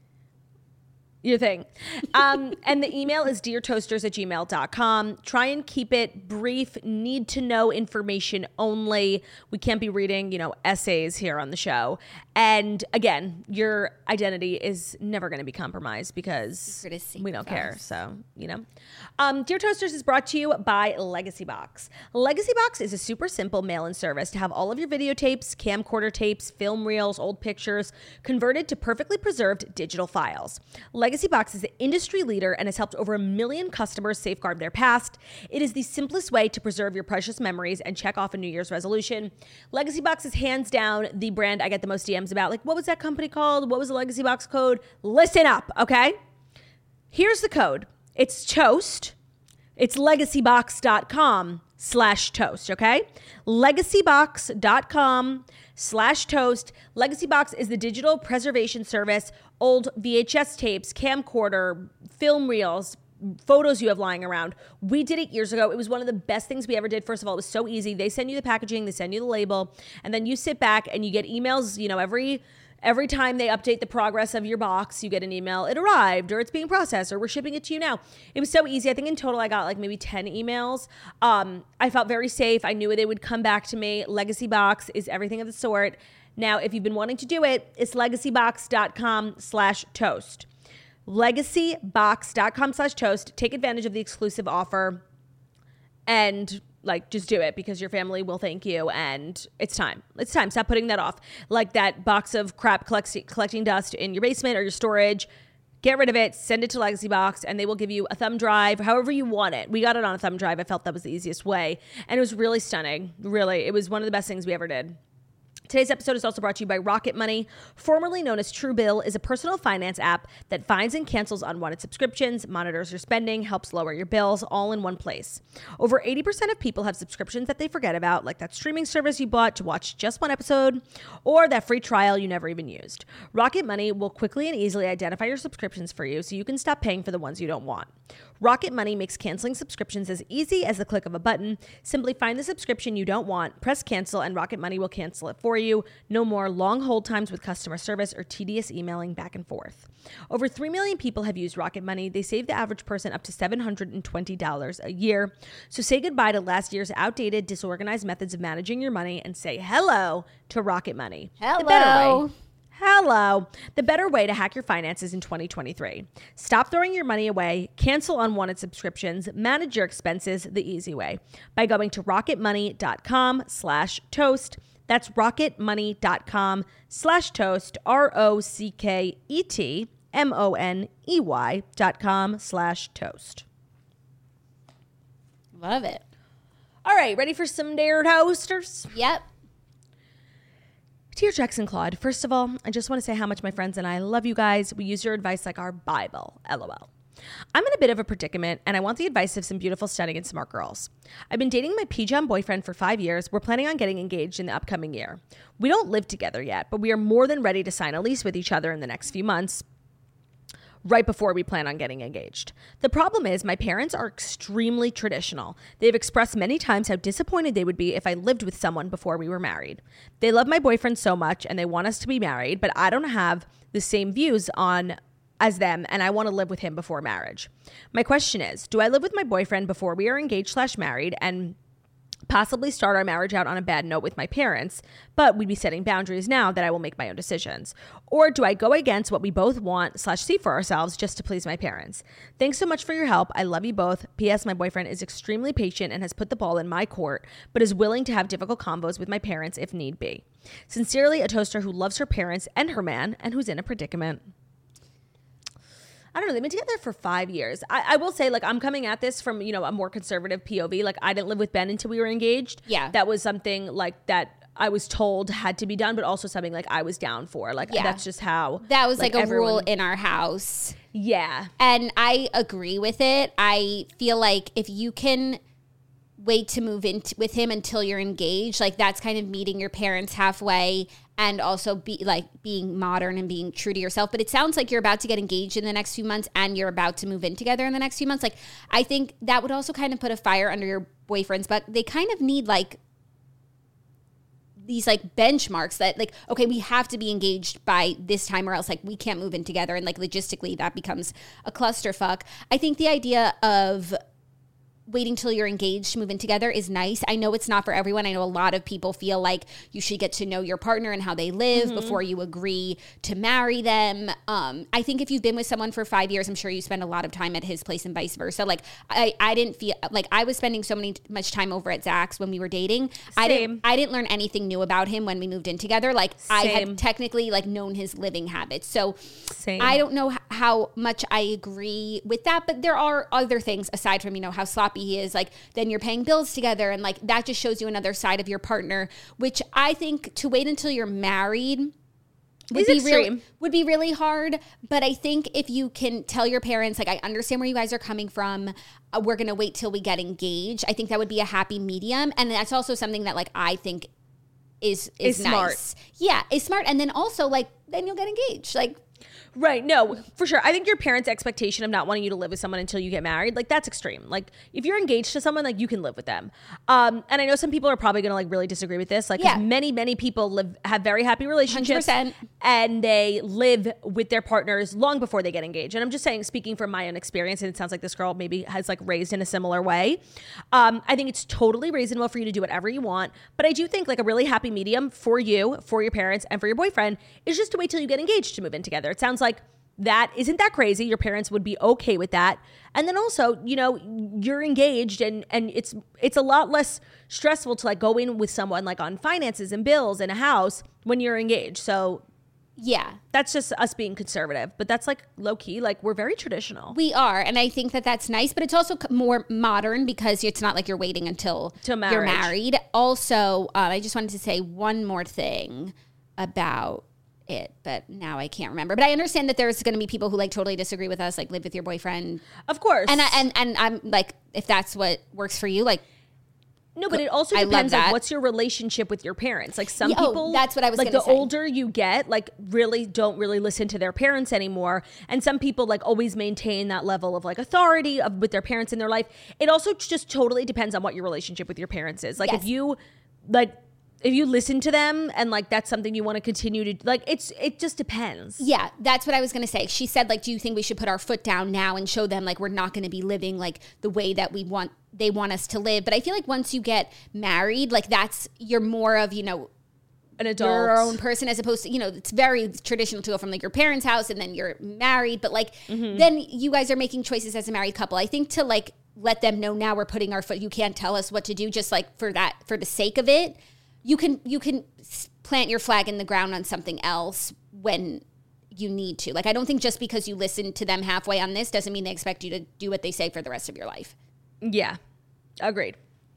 [SPEAKER 4] Your thing. Um, and the email is dear toasters at gmail dot com. Try and keep it brief, need to know information only. We can't be reading, you know, essays here on the show. And again, your identity is never going to be compromised because
[SPEAKER 5] Secrecy
[SPEAKER 4] we don't
[SPEAKER 5] with
[SPEAKER 4] care.
[SPEAKER 5] us.
[SPEAKER 4] So, you know. Um, Dear Toasters is brought to you by Legacy Box. Legacy Box is a super simple mail-in service to have all of your videotapes, camcorder tapes, film reels, old pictures converted to perfectly preserved digital files. Legacy Box is the industry leader and has helped over a million customers safeguard their past. It is the simplest way to preserve your precious memories and check off a New Year's resolution. Legacy Box is hands down the brand I get the most D Ms about. Like, what was that company called? What was the Legacy Box code? Listen up, okay? Here's the code. It's toast. It's legacybox.com slash toast, okay? Legacybox.com slash toast. Legacy Box is the digital preservation service, old V H S tapes, camcorder, film reels, photos you have lying around. We did it years ago. It was one of the best things we ever did. First of all, it was so easy. They send you the packaging, they send you the label, and then you sit back and you get emails, you know, every Every time they update the progress of your box, you get an email, it arrived, or it's being processed, or we're shipping it to you now. It was so easy. I think in total I got like maybe ten emails. Um, I felt very safe. I knew they would come back to me. Legacy Box is everything of the sort. Now, if you've been wanting to do it, it's legacybox.com slash toast. legacybox.com slash toast. Take advantage of the exclusive offer and like just do it because your family will thank you, and it's time. It's time. Stop putting that off. Like that box of crap collecting collecting dust in your basement or your storage. Get rid of it. Send it to Legacy Box, and they will give you a thumb drive, however you want it. We got it on a thumb drive. I felt that was the easiest way, and it was really stunning. Really, it was one of the best things we ever did. Today's episode is also brought to you by Rocket Money. Formerly known as Truebill, is a personal finance app that finds and cancels unwanted subscriptions, monitors your spending, helps lower your bills, all in one place. Over eighty percent of people have subscriptions that they forget about, like that streaming service you bought to watch just one episode, or that free trial you never even used. Rocket Money will quickly and easily identify your subscriptions for you so you can stop paying for the ones you don't want. Rocket Money makes canceling subscriptions as easy as the click of a button. Simply find the subscription you don't want, press cancel, and Rocket Money will cancel it for you. No more long hold times with customer service or tedious emailing back and forth. Over three million people have used Rocket Money. They save the average person up to seven hundred twenty dollars a year. So say goodbye to last year's outdated, disorganized methods of managing your money and say hello to Rocket Money.
[SPEAKER 5] Hello.
[SPEAKER 4] The better way. Hello. The better way to hack your finances in twenty twenty-three. Stop throwing your money away, cancel unwanted subscriptions, manage your expenses the easy way by going to rocketmoney.com slash toast. That's rocketmoney.com slash toast, R O C K E T M O N E Y dot com slash toast.
[SPEAKER 5] Love it.
[SPEAKER 4] All right, ready for some Dare Toasters?
[SPEAKER 5] Yep.
[SPEAKER 4] Dear Jackson Claude, first of all, I just want to say how much my friends and I love you guys. We use your advice like our Bible, LOL. I'm in a bit of a predicament, and I want the advice of some beautiful, stunning, and smart girls. I've been dating my P-Jam boyfriend for five years. We're planning on getting engaged in the upcoming year. We don't live together yet, but we are more than ready to sign a lease with each other in the next few months, right before we plan on getting engaged. The problem is my parents are extremely traditional. They've expressed many times how disappointed they would be if I lived with someone before we were married. They love my boyfriend so much and they want us to be married, but I don't have the same views on as them, and I want to live with him before marriage. My question is, do I live with my boyfriend before we are engaged slash married and possibly start our marriage out on a bad note with my parents, but we'd be setting boundaries now that I will make my own decisions? Or do I go against what we both want slash see for ourselves just to please my parents? Thanks so much for your help. I love you both. P S. My boyfriend is extremely patient and has put the ball in my court, but is willing to have difficult convos with my parents if need be. Sincerely, a toaster who loves her parents and her man and who's in a predicament. I don't know. They've been together for five years. I, I will say, like, I'm coming at this from, you know, a more conservative P O V. Like, I didn't live with Ben until we were engaged.
[SPEAKER 5] Yeah.
[SPEAKER 4] That was something, like, that I was told had to be done, but also something, like, I was down for. Like,
[SPEAKER 5] Yeah.
[SPEAKER 4] that's just how.
[SPEAKER 5] That was like, a
[SPEAKER 4] everyone-
[SPEAKER 5] rule in our house.
[SPEAKER 4] Yeah.
[SPEAKER 5] And I agree with it. I feel like if you can wait to move in t- with him until you're engaged, like that's kind of meeting your parents halfway and also be like being modern and being true to yourself. But it sounds like you're about to get engaged in the next few months and you're about to move in together in the next few months. Like, I think that would also kind of put a fire under your boyfriends, but they kind of need like these like benchmarks that like, okay, we have to be engaged by this time or else like we can't move in together. And like logistically that becomes a clusterfuck. I think the idea of waiting till you're engaged to move in together is nice. I know it's not for everyone. I know a lot of people feel like you should get to know your partner and how they live mm-hmm. before you agree to marry them. Um, I think if you've been with someone for five years, I'm sure you spend a lot of time at his place and vice versa. Like I, I didn't feel like I was spending so many much time over at Zach's when we were dating. Same. I didn't, I didn't learn anything new about him when we moved in together. Like Same. I had technically like known his living habits. So Same. I don't know how much I agree with that, but there are other things aside from, you know, how sloppy he is. Like then you're paying bills together and like that just shows you another side of your partner, which I think to wait until you're married would be really, would be really hard. But I think if you can tell your parents, like, I understand where you guys are coming from. Uh, we're going to wait till we get engaged. I think that would be a happy medium. And that's also something that like, I think is, is,
[SPEAKER 4] is
[SPEAKER 5] nice.
[SPEAKER 4] Smart.
[SPEAKER 5] Yeah. Is smart. And then also like, then you'll get engaged. Like,
[SPEAKER 4] Right. No, for sure. I think your parents' expectation of not wanting you to live with someone until you get married, like that's extreme. Like if you're engaged to someone, like you can live with them. Um, and I know some people are probably going to like really disagree with this. Like 'cause
[SPEAKER 5] Yeah.
[SPEAKER 4] many, many people live, have very happy relationships
[SPEAKER 5] one hundred percent.
[SPEAKER 4] and they live with their partners long before they get engaged. And I'm just saying, speaking from my own experience, and it sounds like this girl maybe has like raised in a similar way. Um, I think it's totally reasonable for you to do whatever you want. But I do think like a really happy medium for you, for your parents, and for your boyfriend is just to wait till you get engaged to move in together. It sounds like that isn't that crazy. Your parents would be okay with that. And then also, you know, you're engaged and and it's it's a lot less stressful to like go in with someone like on finances and bills and a house when you're engaged. So
[SPEAKER 5] Yeah.
[SPEAKER 4] that's just us being conservative, but that's like low key, like we're very traditional.
[SPEAKER 5] We are, and I think that that's nice, but it's also c- more modern because it's not like you're waiting until
[SPEAKER 4] Till
[SPEAKER 5] you're
[SPEAKER 4] marriage.
[SPEAKER 5] married. Also, uh, I just wanted to say one more thing about it, but now I can't remember. But I understand that there's going to be people who like totally disagree with us, like live with your boyfriend,
[SPEAKER 4] Of course.
[SPEAKER 5] and I, and and I'm like, if that's what works for you, like.
[SPEAKER 4] No, but it also
[SPEAKER 5] I love
[SPEAKER 4] depends on
[SPEAKER 5] that.
[SPEAKER 4] what's your relationship with your parents. Like some
[SPEAKER 5] Yeah, oh,
[SPEAKER 4] people,
[SPEAKER 5] that's what I was
[SPEAKER 4] like
[SPEAKER 5] gonna
[SPEAKER 4] the
[SPEAKER 5] say.
[SPEAKER 4] older you get, like really don't really listen to their parents anymore. And some people like always maintain that level of like authority of with their parents in their life. It also just totally depends on what your relationship with your parents is. Like
[SPEAKER 5] Yes.
[SPEAKER 4] if you like if you listen to them and like that's something you want to continue to like it's it just depends.
[SPEAKER 5] Yeah, that's what I was going to say. She said, like, do you think we should put our foot down now and show them, like, we're not going to be living, like, the way that we want, they want us to live. But I feel like once you get married, like, that's, you're more of, you know,
[SPEAKER 4] An adult.
[SPEAKER 5] your own person as opposed to, you know, it's very traditional to go from, like, your parents' house and then you're married. But, like,
[SPEAKER 4] Mm-hmm.
[SPEAKER 5] then you guys are making choices as a married couple. I think to, like, let them know now we're putting our foot, you can't tell us what to do just, like, for that, for the sake of it. You can you can s- plant your flag in the ground on something else when you need to. Like, I don't think just because you listen to them halfway on this doesn't mean they expect you to do what they say for the rest of your life.
[SPEAKER 4] Yeah, agreed.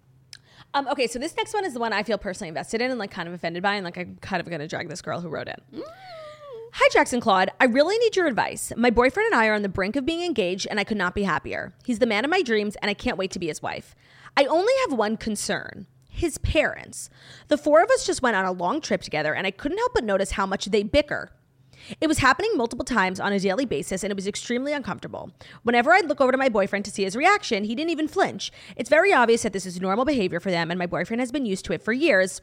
[SPEAKER 4] Um, okay, so this next one is the one I feel personally invested in and like kind of offended by, and like I'm kind of gonna drag this girl who wrote in. Hi, Jackson Claude. I really need your advice. My boyfriend and I are on the brink of being engaged, and I could not be happier. He's the man of my dreams, and I can't wait to be his wife. I only have one concern. His parents. The four of us just went on a long trip together, and I couldn't help but notice how much they bicker. It was happening multiple times on a daily basis, and it was extremely uncomfortable. Whenever I'd look over to my boyfriend to see his reaction, he didn't even flinch. It's very obvious that this is normal behavior for them, and my boyfriend has been used to it for years,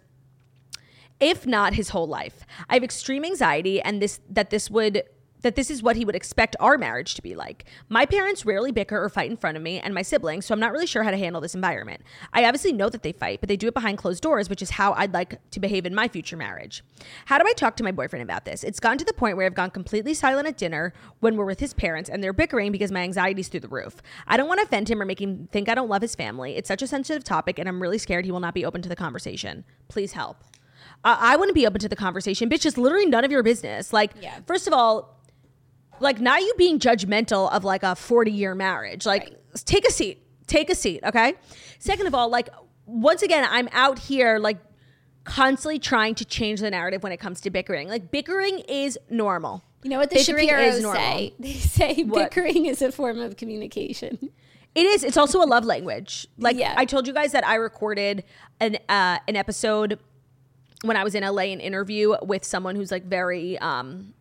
[SPEAKER 4] if not his whole life. I have extreme anxiety, and this that this would that this is what he would expect our marriage to be like. My parents rarely bicker or fight in front of me and my siblings, so I'm not really sure how to handle this environment. I obviously know that they fight, but they do it behind closed doors, which is how I'd like to behave in my future marriage. How do I talk to my boyfriend about this? It's gotten to the point where I've gone completely silent at dinner when we're with his parents, and they're bickering because my anxiety's through the roof. I don't want to offend him or make him think I don't love his family. It's such a sensitive topic, and I'm really scared he will not be open to the conversation. Please help. Uh, I wouldn't be open to the conversation. Bitch, it's literally none of your business. Like,
[SPEAKER 5] Yeah.
[SPEAKER 4] first of all, like, not you being judgmental of like a forty year marriage. Like,
[SPEAKER 5] Right.
[SPEAKER 4] take a seat. Take a seat, okay? Second of all, like, once again, I'm out here like constantly trying to change the narrative when it comes to bickering. Like, bickering is normal.
[SPEAKER 5] You know what the
[SPEAKER 4] Bickering
[SPEAKER 5] Shapiros
[SPEAKER 4] is normal.
[SPEAKER 5] say? They say
[SPEAKER 4] What?
[SPEAKER 5] bickering is a form of communication.
[SPEAKER 4] It is. It's also a love language. Like,
[SPEAKER 5] Yeah.
[SPEAKER 4] I told you guys that I recorded an uh, an episode when I was in L A, an interview with someone who's like very um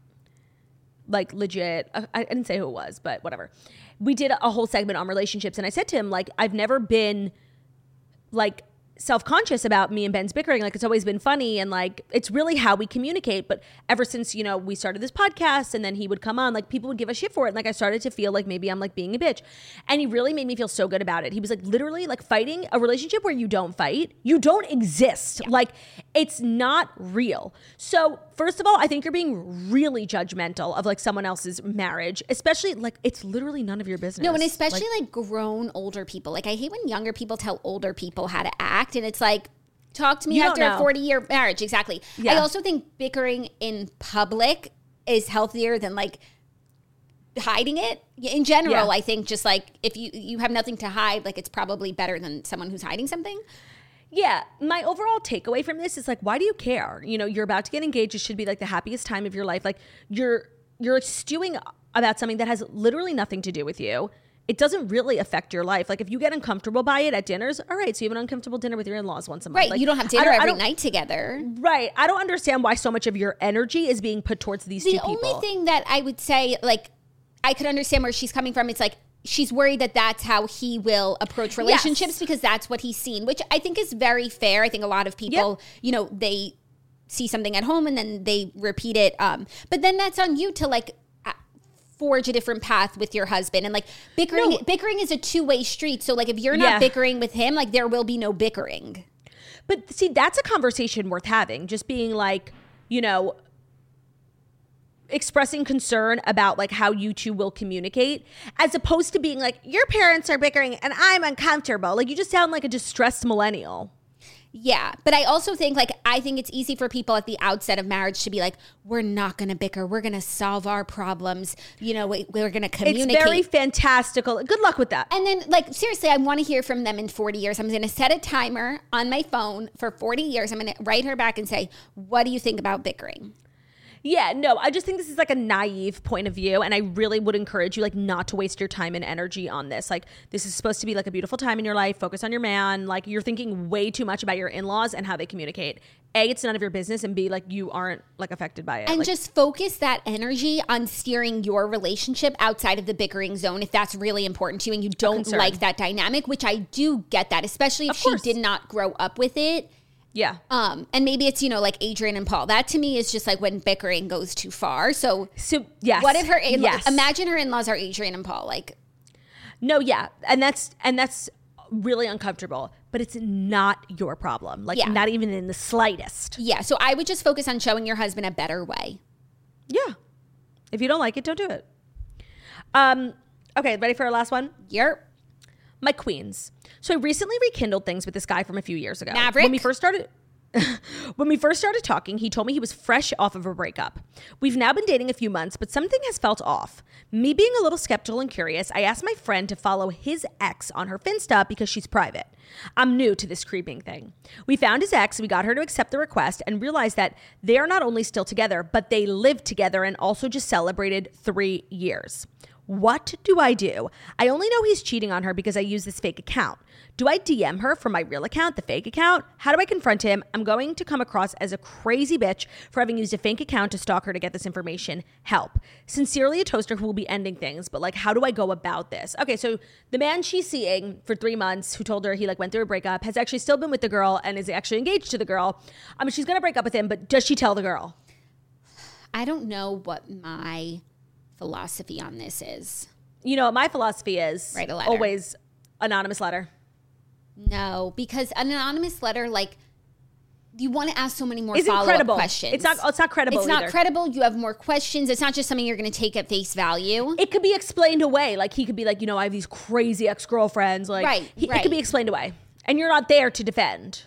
[SPEAKER 4] like legit. I, I didn't say who it was, but whatever. We did a whole segment on relationships, and I said to him, like, I've never been like self-conscious about me and Ben's bickering. Like, it's always been funny, and like it's really how we communicate. But ever since, you know, we started this podcast and then he would come on, like people would give a shit for it, and like I started to feel like maybe I'm like being a bitch. And he really made me feel so good about it. He was like, literally, like, fighting a relationship where you don't fight, you don't exist. Like, it's not real. So first of all, I think you're being really judgmental of like someone else's marriage, especially like it's literally none of your business.
[SPEAKER 5] No, and especially
[SPEAKER 4] Like,
[SPEAKER 5] like, grown older people. Like, I hate when younger people tell older people how to act, and it's like, talk to me
[SPEAKER 4] You don't
[SPEAKER 5] after a
[SPEAKER 4] know.
[SPEAKER 5] forty year marriage. Exactly.
[SPEAKER 4] Yeah.
[SPEAKER 5] I also think bickering in public is healthier than like hiding it. In general,
[SPEAKER 4] Yeah.
[SPEAKER 5] I think just like if you you have nothing to hide, like it's probably better than someone who's hiding something.
[SPEAKER 4] yeah, my overall takeaway from this is like, why do you care? You know, you're about to get engaged. It should be like the happiest time of your life. Like, you're you're stewing about something that has literally nothing to do with you. it doesn't really affect your life. Like if you get uncomfortable by it at dinners, all right, so you have an uncomfortable dinner with your in-laws once a month.
[SPEAKER 5] Right.
[SPEAKER 4] Like,
[SPEAKER 5] You don't have
[SPEAKER 4] I
[SPEAKER 5] dinner
[SPEAKER 4] don't- I
[SPEAKER 5] every
[SPEAKER 4] don't-
[SPEAKER 5] night together.
[SPEAKER 4] Right. I don't understand why so much of your energy is being put towards these
[SPEAKER 5] The
[SPEAKER 4] two people.
[SPEAKER 5] only thing that I would say, like, I could understand where she's coming from. It's like she's worried that that's how he will approach relationships
[SPEAKER 4] Yes.
[SPEAKER 5] because that's what he's seen, which I think is very fair. I think a lot of people, you know, they see something at home and then they repeat it. Um, but then that's on you to like uh, forge a different path with your husband. And like bickering,
[SPEAKER 4] No.
[SPEAKER 5] bickering is a two-way street. So like if you're not
[SPEAKER 4] Yeah.
[SPEAKER 5] bickering with him, like there will be no bickering.
[SPEAKER 4] But see, that's a conversation worth having. Just being like, you know, expressing concern about like how you two will communicate, as opposed to being like, your parents are bickering and I'm uncomfortable. Like you just sound like a distressed millennial.
[SPEAKER 5] Yeah. But I also think like, I think it's easy for people at the outset of marriage to be like, we're not going to bicker. We're going to solve our problems. You know, we, we're going to communicate.
[SPEAKER 4] It's very fantastical. Good luck with that.
[SPEAKER 5] And then, like, seriously, I want to hear from them in forty years. I'm going to set a timer on my phone for forty years. I'm going to write her back and say, what do you think about bickering?
[SPEAKER 4] Yeah, no, I just think this is like a naive point of view, and I really would encourage you like not to waste your time and energy on this. Like this is supposed to be like a beautiful time in your life. Focus on your man. Like you're thinking way too much about your in-laws and how they communicate. A, it's none of your business, and B, like you aren't like affected by it.
[SPEAKER 5] And
[SPEAKER 4] Like,
[SPEAKER 5] just focus that energy on steering your relationship outside of the bickering zone if that's really important to you and you don't
[SPEAKER 4] concern.
[SPEAKER 5] like that dynamic, which I do get that, especially if
[SPEAKER 4] Of
[SPEAKER 5] she
[SPEAKER 4] course.
[SPEAKER 5] did not grow up with it.
[SPEAKER 4] yeah.
[SPEAKER 5] Um, and maybe it's, you know, like Adrian and Paul. That to me is just like when bickering goes too far. So
[SPEAKER 4] So yes.
[SPEAKER 5] what if her in-
[SPEAKER 4] yes.
[SPEAKER 5] imagine her in-laws are Adrian and Paul? Like,
[SPEAKER 4] No, yeah, and that's and that's really uncomfortable, but it's not your problem. Like
[SPEAKER 5] Yeah.
[SPEAKER 4] not even in the slightest.
[SPEAKER 5] yeah. So I would just focus on showing your husband a better way.
[SPEAKER 4] Yeah. If you don't like it, don't do it. Um. Okay, ready for our last one?
[SPEAKER 5] You're
[SPEAKER 4] My queens. So I recently rekindled things with this guy from a few years ago.
[SPEAKER 5] Maverick?
[SPEAKER 4] When we first started when we first started talking, he told me he was fresh off of a breakup. We've now been dating a few months, but something has felt off. Me being a little skeptical and curious, I asked my friend to follow his ex on her Finsta because she's private. I'm new to this creeping thing. We found his ex, we got her to accept the request, and realized that they are not only still together, but they live together and also just celebrated three years. What do I do? I only know he's cheating on her because I use this fake account. Do I D M her from my real account, the fake account? How do I confront him? I'm going to come across as a crazy bitch for having used a fake account to stalk her to get this information. Help. Sincerely, a toaster who will be ending things, but like, how do I go about this? Okay, so the man she's seeing for three months who told her he like went through a breakup has actually still been with the girl and is actually engaged to the girl. I mean, she's going to break up with him, but does she tell the girl?
[SPEAKER 5] I don't know what my philosophy on this is.
[SPEAKER 4] You know what my philosophy is?
[SPEAKER 5] Write a letter.
[SPEAKER 4] Always anonymous letter.
[SPEAKER 5] No, because an anonymous letter, like, you want to ask so many more
[SPEAKER 4] Isn't
[SPEAKER 5] follow-up
[SPEAKER 4] credible.
[SPEAKER 5] questions.
[SPEAKER 4] It's not. It's not credible.
[SPEAKER 5] It's not
[SPEAKER 4] either.
[SPEAKER 5] credible. You have more questions. It's not just something you're going to take at face value.
[SPEAKER 4] It could be explained away. Like he could be like, you know, I have these crazy ex girlfriends. Like,
[SPEAKER 5] Right,
[SPEAKER 4] he, it
[SPEAKER 5] right.
[SPEAKER 4] could be explained away, and you're not there to defend.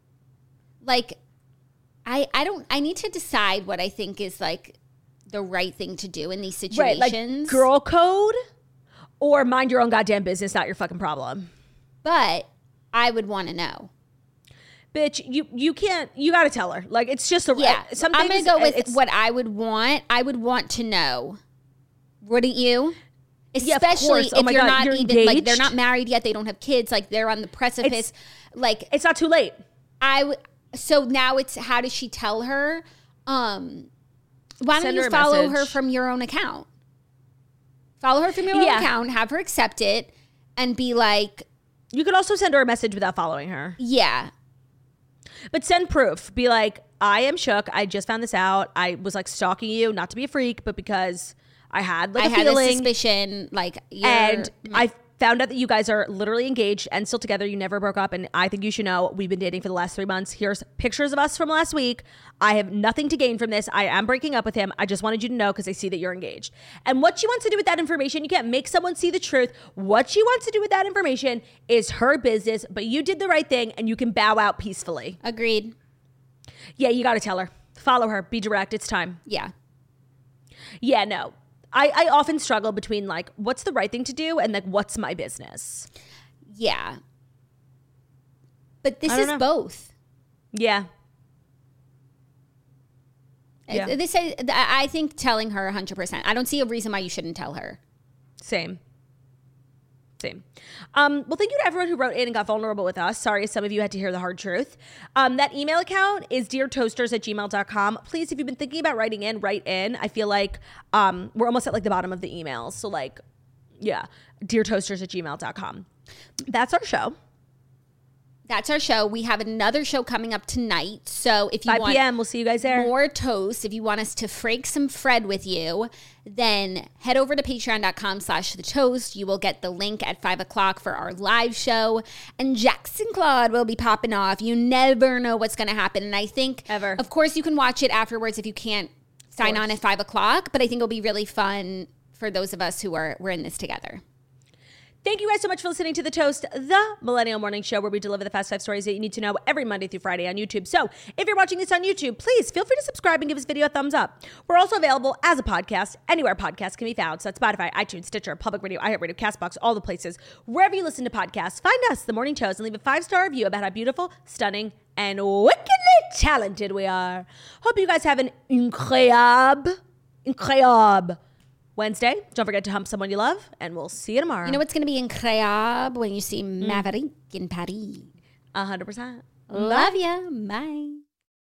[SPEAKER 5] Like, I, I don't. I need to decide what I think is like the right thing to do in these situations.
[SPEAKER 4] Right, like girl code, or mind your own goddamn business, not your fucking problem.
[SPEAKER 5] But I would want to know.
[SPEAKER 4] Bitch, you you can't. You got to tell her. Like it's just a
[SPEAKER 5] Yeah,
[SPEAKER 4] Some
[SPEAKER 5] I'm going
[SPEAKER 4] things,
[SPEAKER 5] to go with
[SPEAKER 4] it's-
[SPEAKER 5] what I would want. I would want to know. Wouldn't you?
[SPEAKER 4] Yeah, of
[SPEAKER 5] Especially
[SPEAKER 4] course. Oh
[SPEAKER 5] if
[SPEAKER 4] my
[SPEAKER 5] you're
[SPEAKER 4] God,
[SPEAKER 5] not
[SPEAKER 4] you're
[SPEAKER 5] even like they're
[SPEAKER 4] engaged?
[SPEAKER 5] not married yet. They don't have kids. Like they're on the precipice. like
[SPEAKER 4] It's not too late.
[SPEAKER 5] I w- so now it's how does she tell her? Um, why don't
[SPEAKER 4] Send
[SPEAKER 5] you
[SPEAKER 4] her a
[SPEAKER 5] just follow
[SPEAKER 4] message.
[SPEAKER 5] her from your own account? Follow her from your
[SPEAKER 4] Yeah.
[SPEAKER 5] own account. Have her accept it and be like,
[SPEAKER 4] You could also send her a message without following her,
[SPEAKER 5] yeah,
[SPEAKER 4] but send proof. Be like, I am shook. I just found this out. I was like stalking you, not to be a freak, but because I had like
[SPEAKER 5] I
[SPEAKER 4] a
[SPEAKER 5] had
[SPEAKER 4] feeling.
[SPEAKER 5] a suspicion. Like, you're,
[SPEAKER 4] And I found out that you guys are literally engaged and still together. You never broke up. And I think you should know we've been dating for the last three months. Here's pictures of us from last week. I have nothing to gain from this. I am breaking up with him. I just wanted you to know because I see that you're engaged. And what she wants to do with that information, you can't make someone see the truth. What she wants to do with that information is her business. But you did the right thing and you can bow out peacefully.
[SPEAKER 5] agreed.
[SPEAKER 4] Yeah, you got to tell her. Follow her. Be direct. It's time.
[SPEAKER 5] Yeah.
[SPEAKER 4] Yeah, no. I, I often struggle between like, what's the right thing to do and like, what's my business?
[SPEAKER 5] Yeah. But this
[SPEAKER 4] I don't
[SPEAKER 5] is
[SPEAKER 4] know.
[SPEAKER 5] both.
[SPEAKER 4] Yeah.
[SPEAKER 5] Uh,
[SPEAKER 4] Yeah.
[SPEAKER 5] This is, I think telling her one hundred percent. I don't see a reason why you shouldn't tell her.
[SPEAKER 4] Same. Same. Um, well, thank you to everyone who wrote in and got vulnerable with us. Sorry, some of you had to hear the hard truth. Um, that email account is dear toasters at gmail dot com. Please, if you've been thinking about writing in, write in. I feel like um, we're almost at like the bottom of the emails. So like, yeah, dear toasters at gmail dot com. That's our show.
[SPEAKER 5] That's our show. We have another show coming up tonight. So if you
[SPEAKER 4] five
[SPEAKER 5] want
[SPEAKER 4] p.m. We'll see you guys there.
[SPEAKER 5] More toast, if you want us to freak some Fred with you, then head over to patreon.com slash the toast. You will get the link at five o'clock for our live show. And Jackson Claude will be popping off. You never know what's going to happen. And I think,
[SPEAKER 4] Ever.
[SPEAKER 5] of course, you can watch it afterwards if you can't sign on at five o'clock. But I think it'll be really fun for those of us who are we're in this together.
[SPEAKER 4] Thank you guys so much for listening to The Toast, the Millennial Morning Show, where we deliver the fast five stories that you need to know every Monday through Friday on YouTube. So if you're watching this on YouTube, please feel free to subscribe and give this video a thumbs up. We're also available as a podcast anywhere podcasts can be found. So that's Spotify, iTunes, Stitcher, Public Radio, iHeartRadio, CastBox, all the places. Wherever you listen to podcasts, find us, The Morning Toast, and leave a five-star review about how beautiful, stunning, and wickedly talented we are. Hope you guys have an incroyable, incroyable Wednesday. Don't forget to hump someone you love, and we'll see you tomorrow.
[SPEAKER 5] You know what's going to be incroyable when you see Maverick in Paris?
[SPEAKER 4] one hundred percent.
[SPEAKER 5] Love ya. Bye.